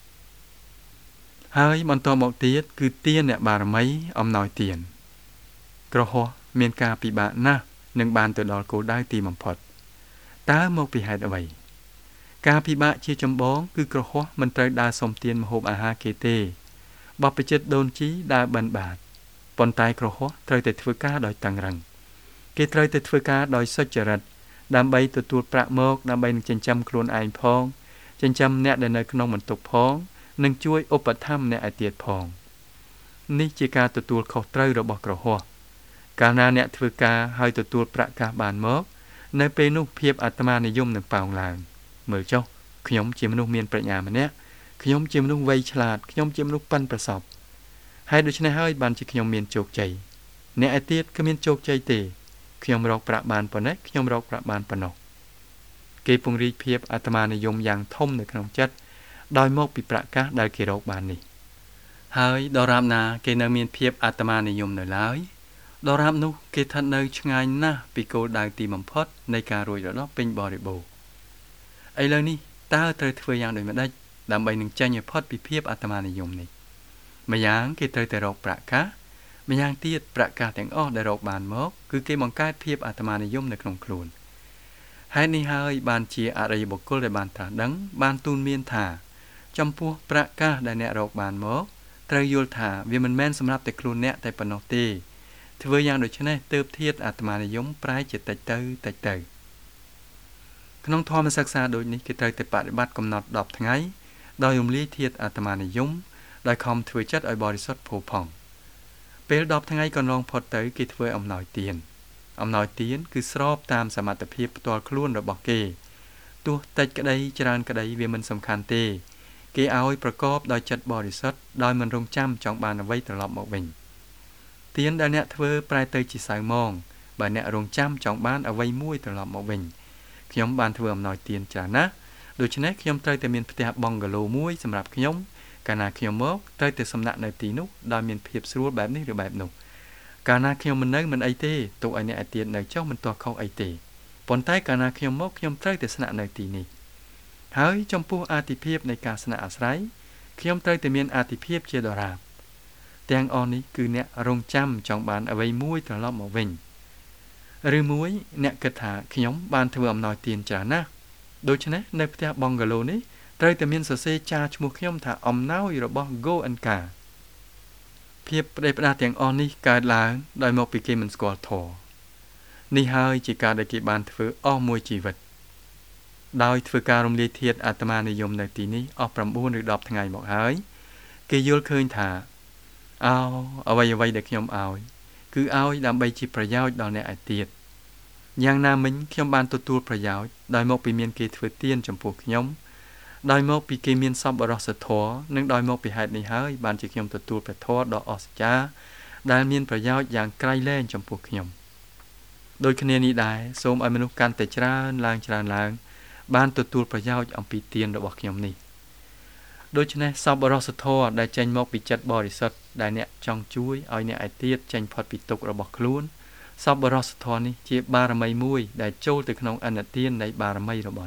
Speaker 1: ហើយបន្តមកទៀតគឺទានអ្នកបារមីអំណោយទានក្រហមមានការពិបាកណាស់នឹងបានទៅដល់គោលដៅទីបំផុតតើមកពីហេតុអ្វីការពិបាកជាចម្បងគឺក្រហមមិនត្រូវដើរសុំទានម្ហូបអាហារគេទេបព្វជិតដូនជីដើរបិណ្ឌបាតប៉ុន្តែក្រហមត្រូវតែធ្វើការដោយតឹងរ៉ឹងគេត្រូវតែធ្វើការដោយសុចរិតដើម្បីទទួលប្រាក់មកដើម្បីនឹងចិញ្ចឹមខ្លួនឯងផងចិញ្ចឹមអ្នកដែលនៅក្នុងបន្ទប់ផងនិងជួយឧបត្ថម្ភអ្នកឯទៀតផងនេះជាការទទួលខុសត្រូវរបស់ក្រហមកាលណាអ្នកធ្វើការហើយទទួលប្រាក់កាសបានមកនៅពេលនោះភាពអាត្មានិយមនឹងប៉ោងឡើងមើលចុះខ្ញុំជាមនុស្សមានប្រាជ្ញាម្នាក់ខ្ញុំជាមនុស្សវៃឆ្លាតខ្ញុំជាមនុស្សប៉ិនប្រសប់ហើយដូច្នេះហើយបានជាខ្ញុំមានជោគជ័យអ្នកឯទៀតគ្មានជោគជ័យទេខ្ញុំរកប្រាក់បានប៉ុណ្ណេះខ្ញុំរកប្រាក់បានប៉ុណ្ណោះគេពង្រីកភាពអាត្មានិយមយ៉ាងធំនៅក្នុងចិត្តដោយមកពីប្រាក់កាសដែលគេរកបាននេះហើយដរាបណាគេនៅមានភាពអាត្មានិយមនៅឡើយដរាបនោះគេស្ថិតនៅឆ្ងាយណាស់ពីគោលដៅទីបំផុតនៃការរួចរដោះពេញបរិបូរណ៍ឥឡូវនេះតើត្រូវធ្វើយ៉ាងដូចម្តេចដើម្បីនឹងចេញឲ្យផុតពីភាពអាត្មានិយមនេះម្យ៉ាងគេត្រូវតែរកប្រាក់កាសម្យ៉ាងទៀតប្រាក់កាសទាំងអស់ដែលរកបានមកគឺគេបង្កើតភាពអាត្មានិយមនៅក្នុងខ្លួនហេតុនេះហើយបានជាអរិយបុគ្គលដែលបានត្រាស់ដឹងបានទូន្មានថាចំពោះប្រាក់កាសដែលអ្នករកបានមកត្រូវយល់ថាវាមិនមែនសម្រាប់តែខ្លួនអ្នកតែប៉ុណ្ណោះទេធ្វើយ៉ាងដូច្នេះទើបធាតុអាត្មានិយមប្រែជាតិចទៅក្នុងធម៌សិក្សាដូចនេះគេត្រូវតែបប្រតិបត្តិកំណត់10ថ្ងៃដោយរំលាយធាតុអាត្មានិយមដោយខំធ្វើចិត្តឲ្យបរិសុទ្ធផូរផង់ពេល10ថ្ងៃកន្លងផុតទៅគេធ្វើអំណោយទានគឺស្របតាមសមត្ថភាពផ្ទាល់ខ្លួនរបស់គេទោះតិចក្តីច្រើនក្តីវាមិនសំខាន់ទេគេឲ្យប្រកបដោយចិត្តបរិសុទ្ធដោយមិនរងចាំចង់បានអ្វីត្រឡប់មកវិញទានដែលអ្នកធ្វើប្រែទៅជាសៅហ្មងបើអ្នករងចាំចង់បានអ្វីមួយត្រឡប់មកវិញខ្ញុំបានធ្វើអំណោយទានច្រើនណាស់ដូច្នេះខ្ញុំត្រូវតែមានផ្ទះបង់កាឡូមួយសម្រាប់ខ្ញុំកាលណាខ្ញុំមកត្រូវតែសំណាក់នៅទីនោះដោយមានភាពស្រួលបែបនេះឬបែបនោះកាលណាខ្ញុំមិននៅមិនអីទេទោះឲ្យអ្នកឯទៀតនៅចុះមិនទាស់ខុសអីទេប៉ុន្តែកាលណាខ្ញុំមកខ្ញុំត្រូវតែស្នាក់នៅទីនេះហើយចំពោះអាទិភាពនៃការស្នាក់អាស្រ័យខ្ញុំត្រូវតែមានអាទិភាពជាដរាបទាំងអស់នេះគឺអ្នករងចាំចង់បានអ្វីមួយត្រឡប់មកវិញឬមួយអ្នកគិតថាខ្ញុំបានធ្វើអំណោយទានច្រើនណាស់ដូច្នេះនៅផ្ទះបង់ហ្កាឡូនេះត្រូវតែមានសរសេរចារឈ្មោះខ្ញុំថាអំណោយរបស់ Go and Ka ភាពផ្ដេសផ្ដាសទាំងអស់នេះកើតឡើងដោយមកពីគេមិនស្គាល់ធម៌នេះហើយជាការដែលគេបានធ្វើអស់មួយជីវិតដោយធ្វើការរំលាយធាតុអាត្មានិយមនៅទីនេះអស់9ឬ10ថ្ងៃមកហើយគេយល់ឃើញថាអ្វីដែលខ្ញុំឲ្យគឺឲ្យដើម្បីជាប្រយោជន៍ដល់អ្នកឯទៀតយ៉ាងណាមិញខ្ញុំបានទទួលប្រយោជន៍ដោយមកពីមានគេធ្វើទានចំពោះខ្ញុំដោយមកពីគេមានសប្បុរសធម៌និងដោយមកពីហេតុនេះហើយបានជាខ្ញុំទទួលព្រះធម៌ដ៏អស្ចារ្យដែលមានប្រយោជន៍យ៉ាងក្រៃលែងចំពោះខ្ញុំដូចគ្នានេះដែរសូមឲ្យមនុស្សកាន់តែច្រើនឡើងបានទទួលប្រយោជន៍អំពីទានរបស់ខ្ញុំនេះដូច្នេះសប្បុរសធម៌ដែលចេញមកពីចិត្តបរិសុទ្ធដែលអ្នកចង់ជួយឲ្យអ្នកឯទៀតចេញផុតពីទុក្ខរបស់ខ្លួនសប្បុរសធម៌នេះជាបារមីមួយដែលចូលទៅក្នុងអនុទាននៃបារមីរបស់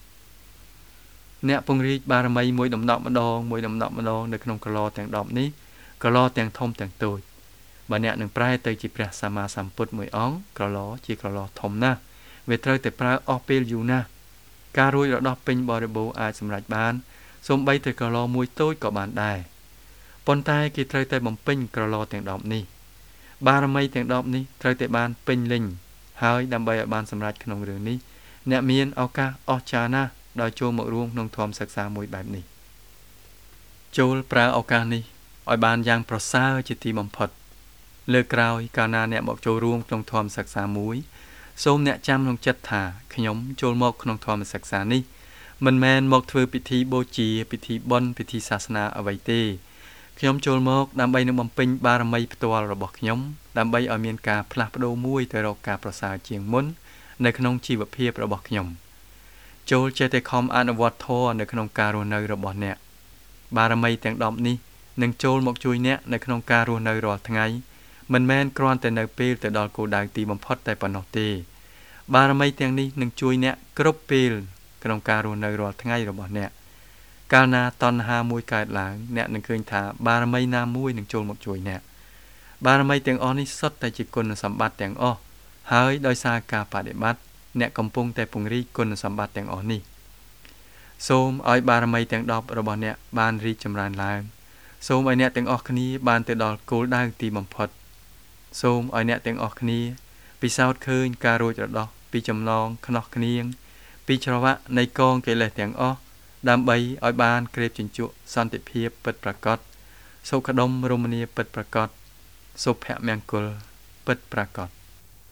Speaker 1: អ្នកពង្រីកបារមីមួយដំណក់ម្ដងនៅក្នុងកឡោទាំង10នេះកឡោទាំងធំទាំងតូចបើអ្នកនឹងប្រែទៅជាព្រះសម្មាសម្ពុទ្ធមួយអង្គកឡោជាកឡោធំណាស់វាត្រូវតែប្រើអស់ពេលយូរណាស់ការរួចរដោះពេញបរិបូរណ៍អាចសម្រេចបានសូម្បីតែក្រឡមួយតូចក៏បានដែរប៉ុន្តែគេត្រូវតែបំពេញក្រឡទាំង10នេះបារមីទាំង10នេះត្រូវតែបានពេញលេញហើយដើម្បីឲ្យបានសម្រេចក្នុងរឿងនេះអ្នកមានឱកាសអស្ចារ្យណាស់ដោយចូលមករួមក្នុងធម៌សិក្សាមួយបែបនេះចូលប្រើឱកាសនេះឲ្យបានយ៉ាងប្រសើរជាទីបំផុតលើកក្រោយកាលណាអ្នកមកចូលរួមក្នុងធម៌សិក្សាមួយសូមអ្នកចាំក្នុងចិត្តថាខ្ញុំចូលមកក្នុងធម៌សិក្សានេះមិនមែនមកធ្វើពិធីបូជាពិធីបុណ្យពិធីសាសនាអ្វីទេខ្ញុំចូលមកដើម្បីនឹងបំពេញបារមីផ្ទាល់របស់ខ្ញុំដើម្បីឲ្យមានការផ្លាស់ប្ដូរមួយទៅរកការប្រសើរជាងមុននៅក្នុងជីវភាពរបស់ខ្ញុំចូលចេះតែខំអនុវត្តធម៌នៅក្នុងការរស់នៅរបស់អ្នកបារមីទាំង10នេះនឹងចូលមកជួយអ្នកនៅក្នុងការរស់នៅរាល់ថ្ងៃមិនមែនគ្រាន់តែនៅពេលទៅដល់គោលដៅទីបំផុតតែប៉ុណ្ណោះទេបារមីទាំងនេះនឹងជួយអ្នកគ្រប់ពេលក្នុងការរស់នៅរាល់ថ្ងៃរបស់អ្នកកាលណាតណ្ហាមួយកើតឡើងអ្នកនឹងឃើញថាបារមីណាមួយនឹងចូលមកជួយអ្នកបារមីទាំងអស់នេះសុទ្ធតែជាគុណសម្បត្តិទាំងអស់ហើយដោយសារការបដិបត្តិអ្នកកំពុងតែពង្រីកគុណសម្បត្តិទាំងអស់នេះសូមឲ្យបារមីទាំង10របស់អ្នកបានរីកចម្រើនឡើងសូមឲ្យអ្នកទាំងអស់គ្នាបានទៅដល់គោលដៅទីបំផុតសូមឲ្យអ្នកទាំងអស់គ្នាពិសោធន៍ឃើញការរួចរដោះពីចំណងខ្នោះគ្នាងពីច្រវាក់នៃកងកិលេសទាំងអស់ដើម្បីឲ្យបានក្រេបជញ្ជក់សន្តិភាពពិតប្រាកដសុខដុមរមនាពិតប្រាកដសុភមង្គលពិតប្រាកដ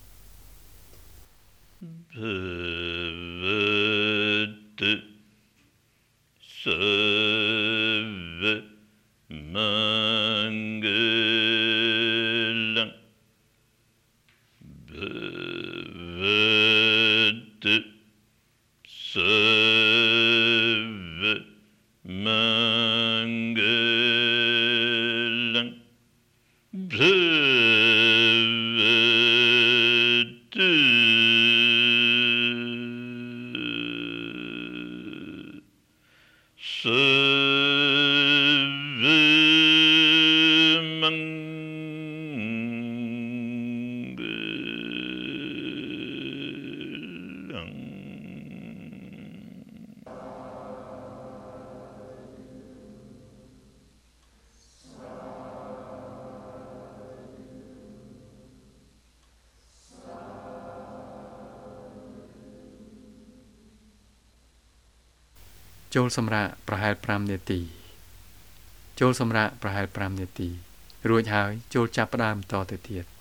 Speaker 1: ចូលសម្រាប់ប្រហែល5នាទីចូលសម្រាប់ប្រហែល5នាទីរួចហើយចូលចាប់ផ្ដើមតទៅទៀត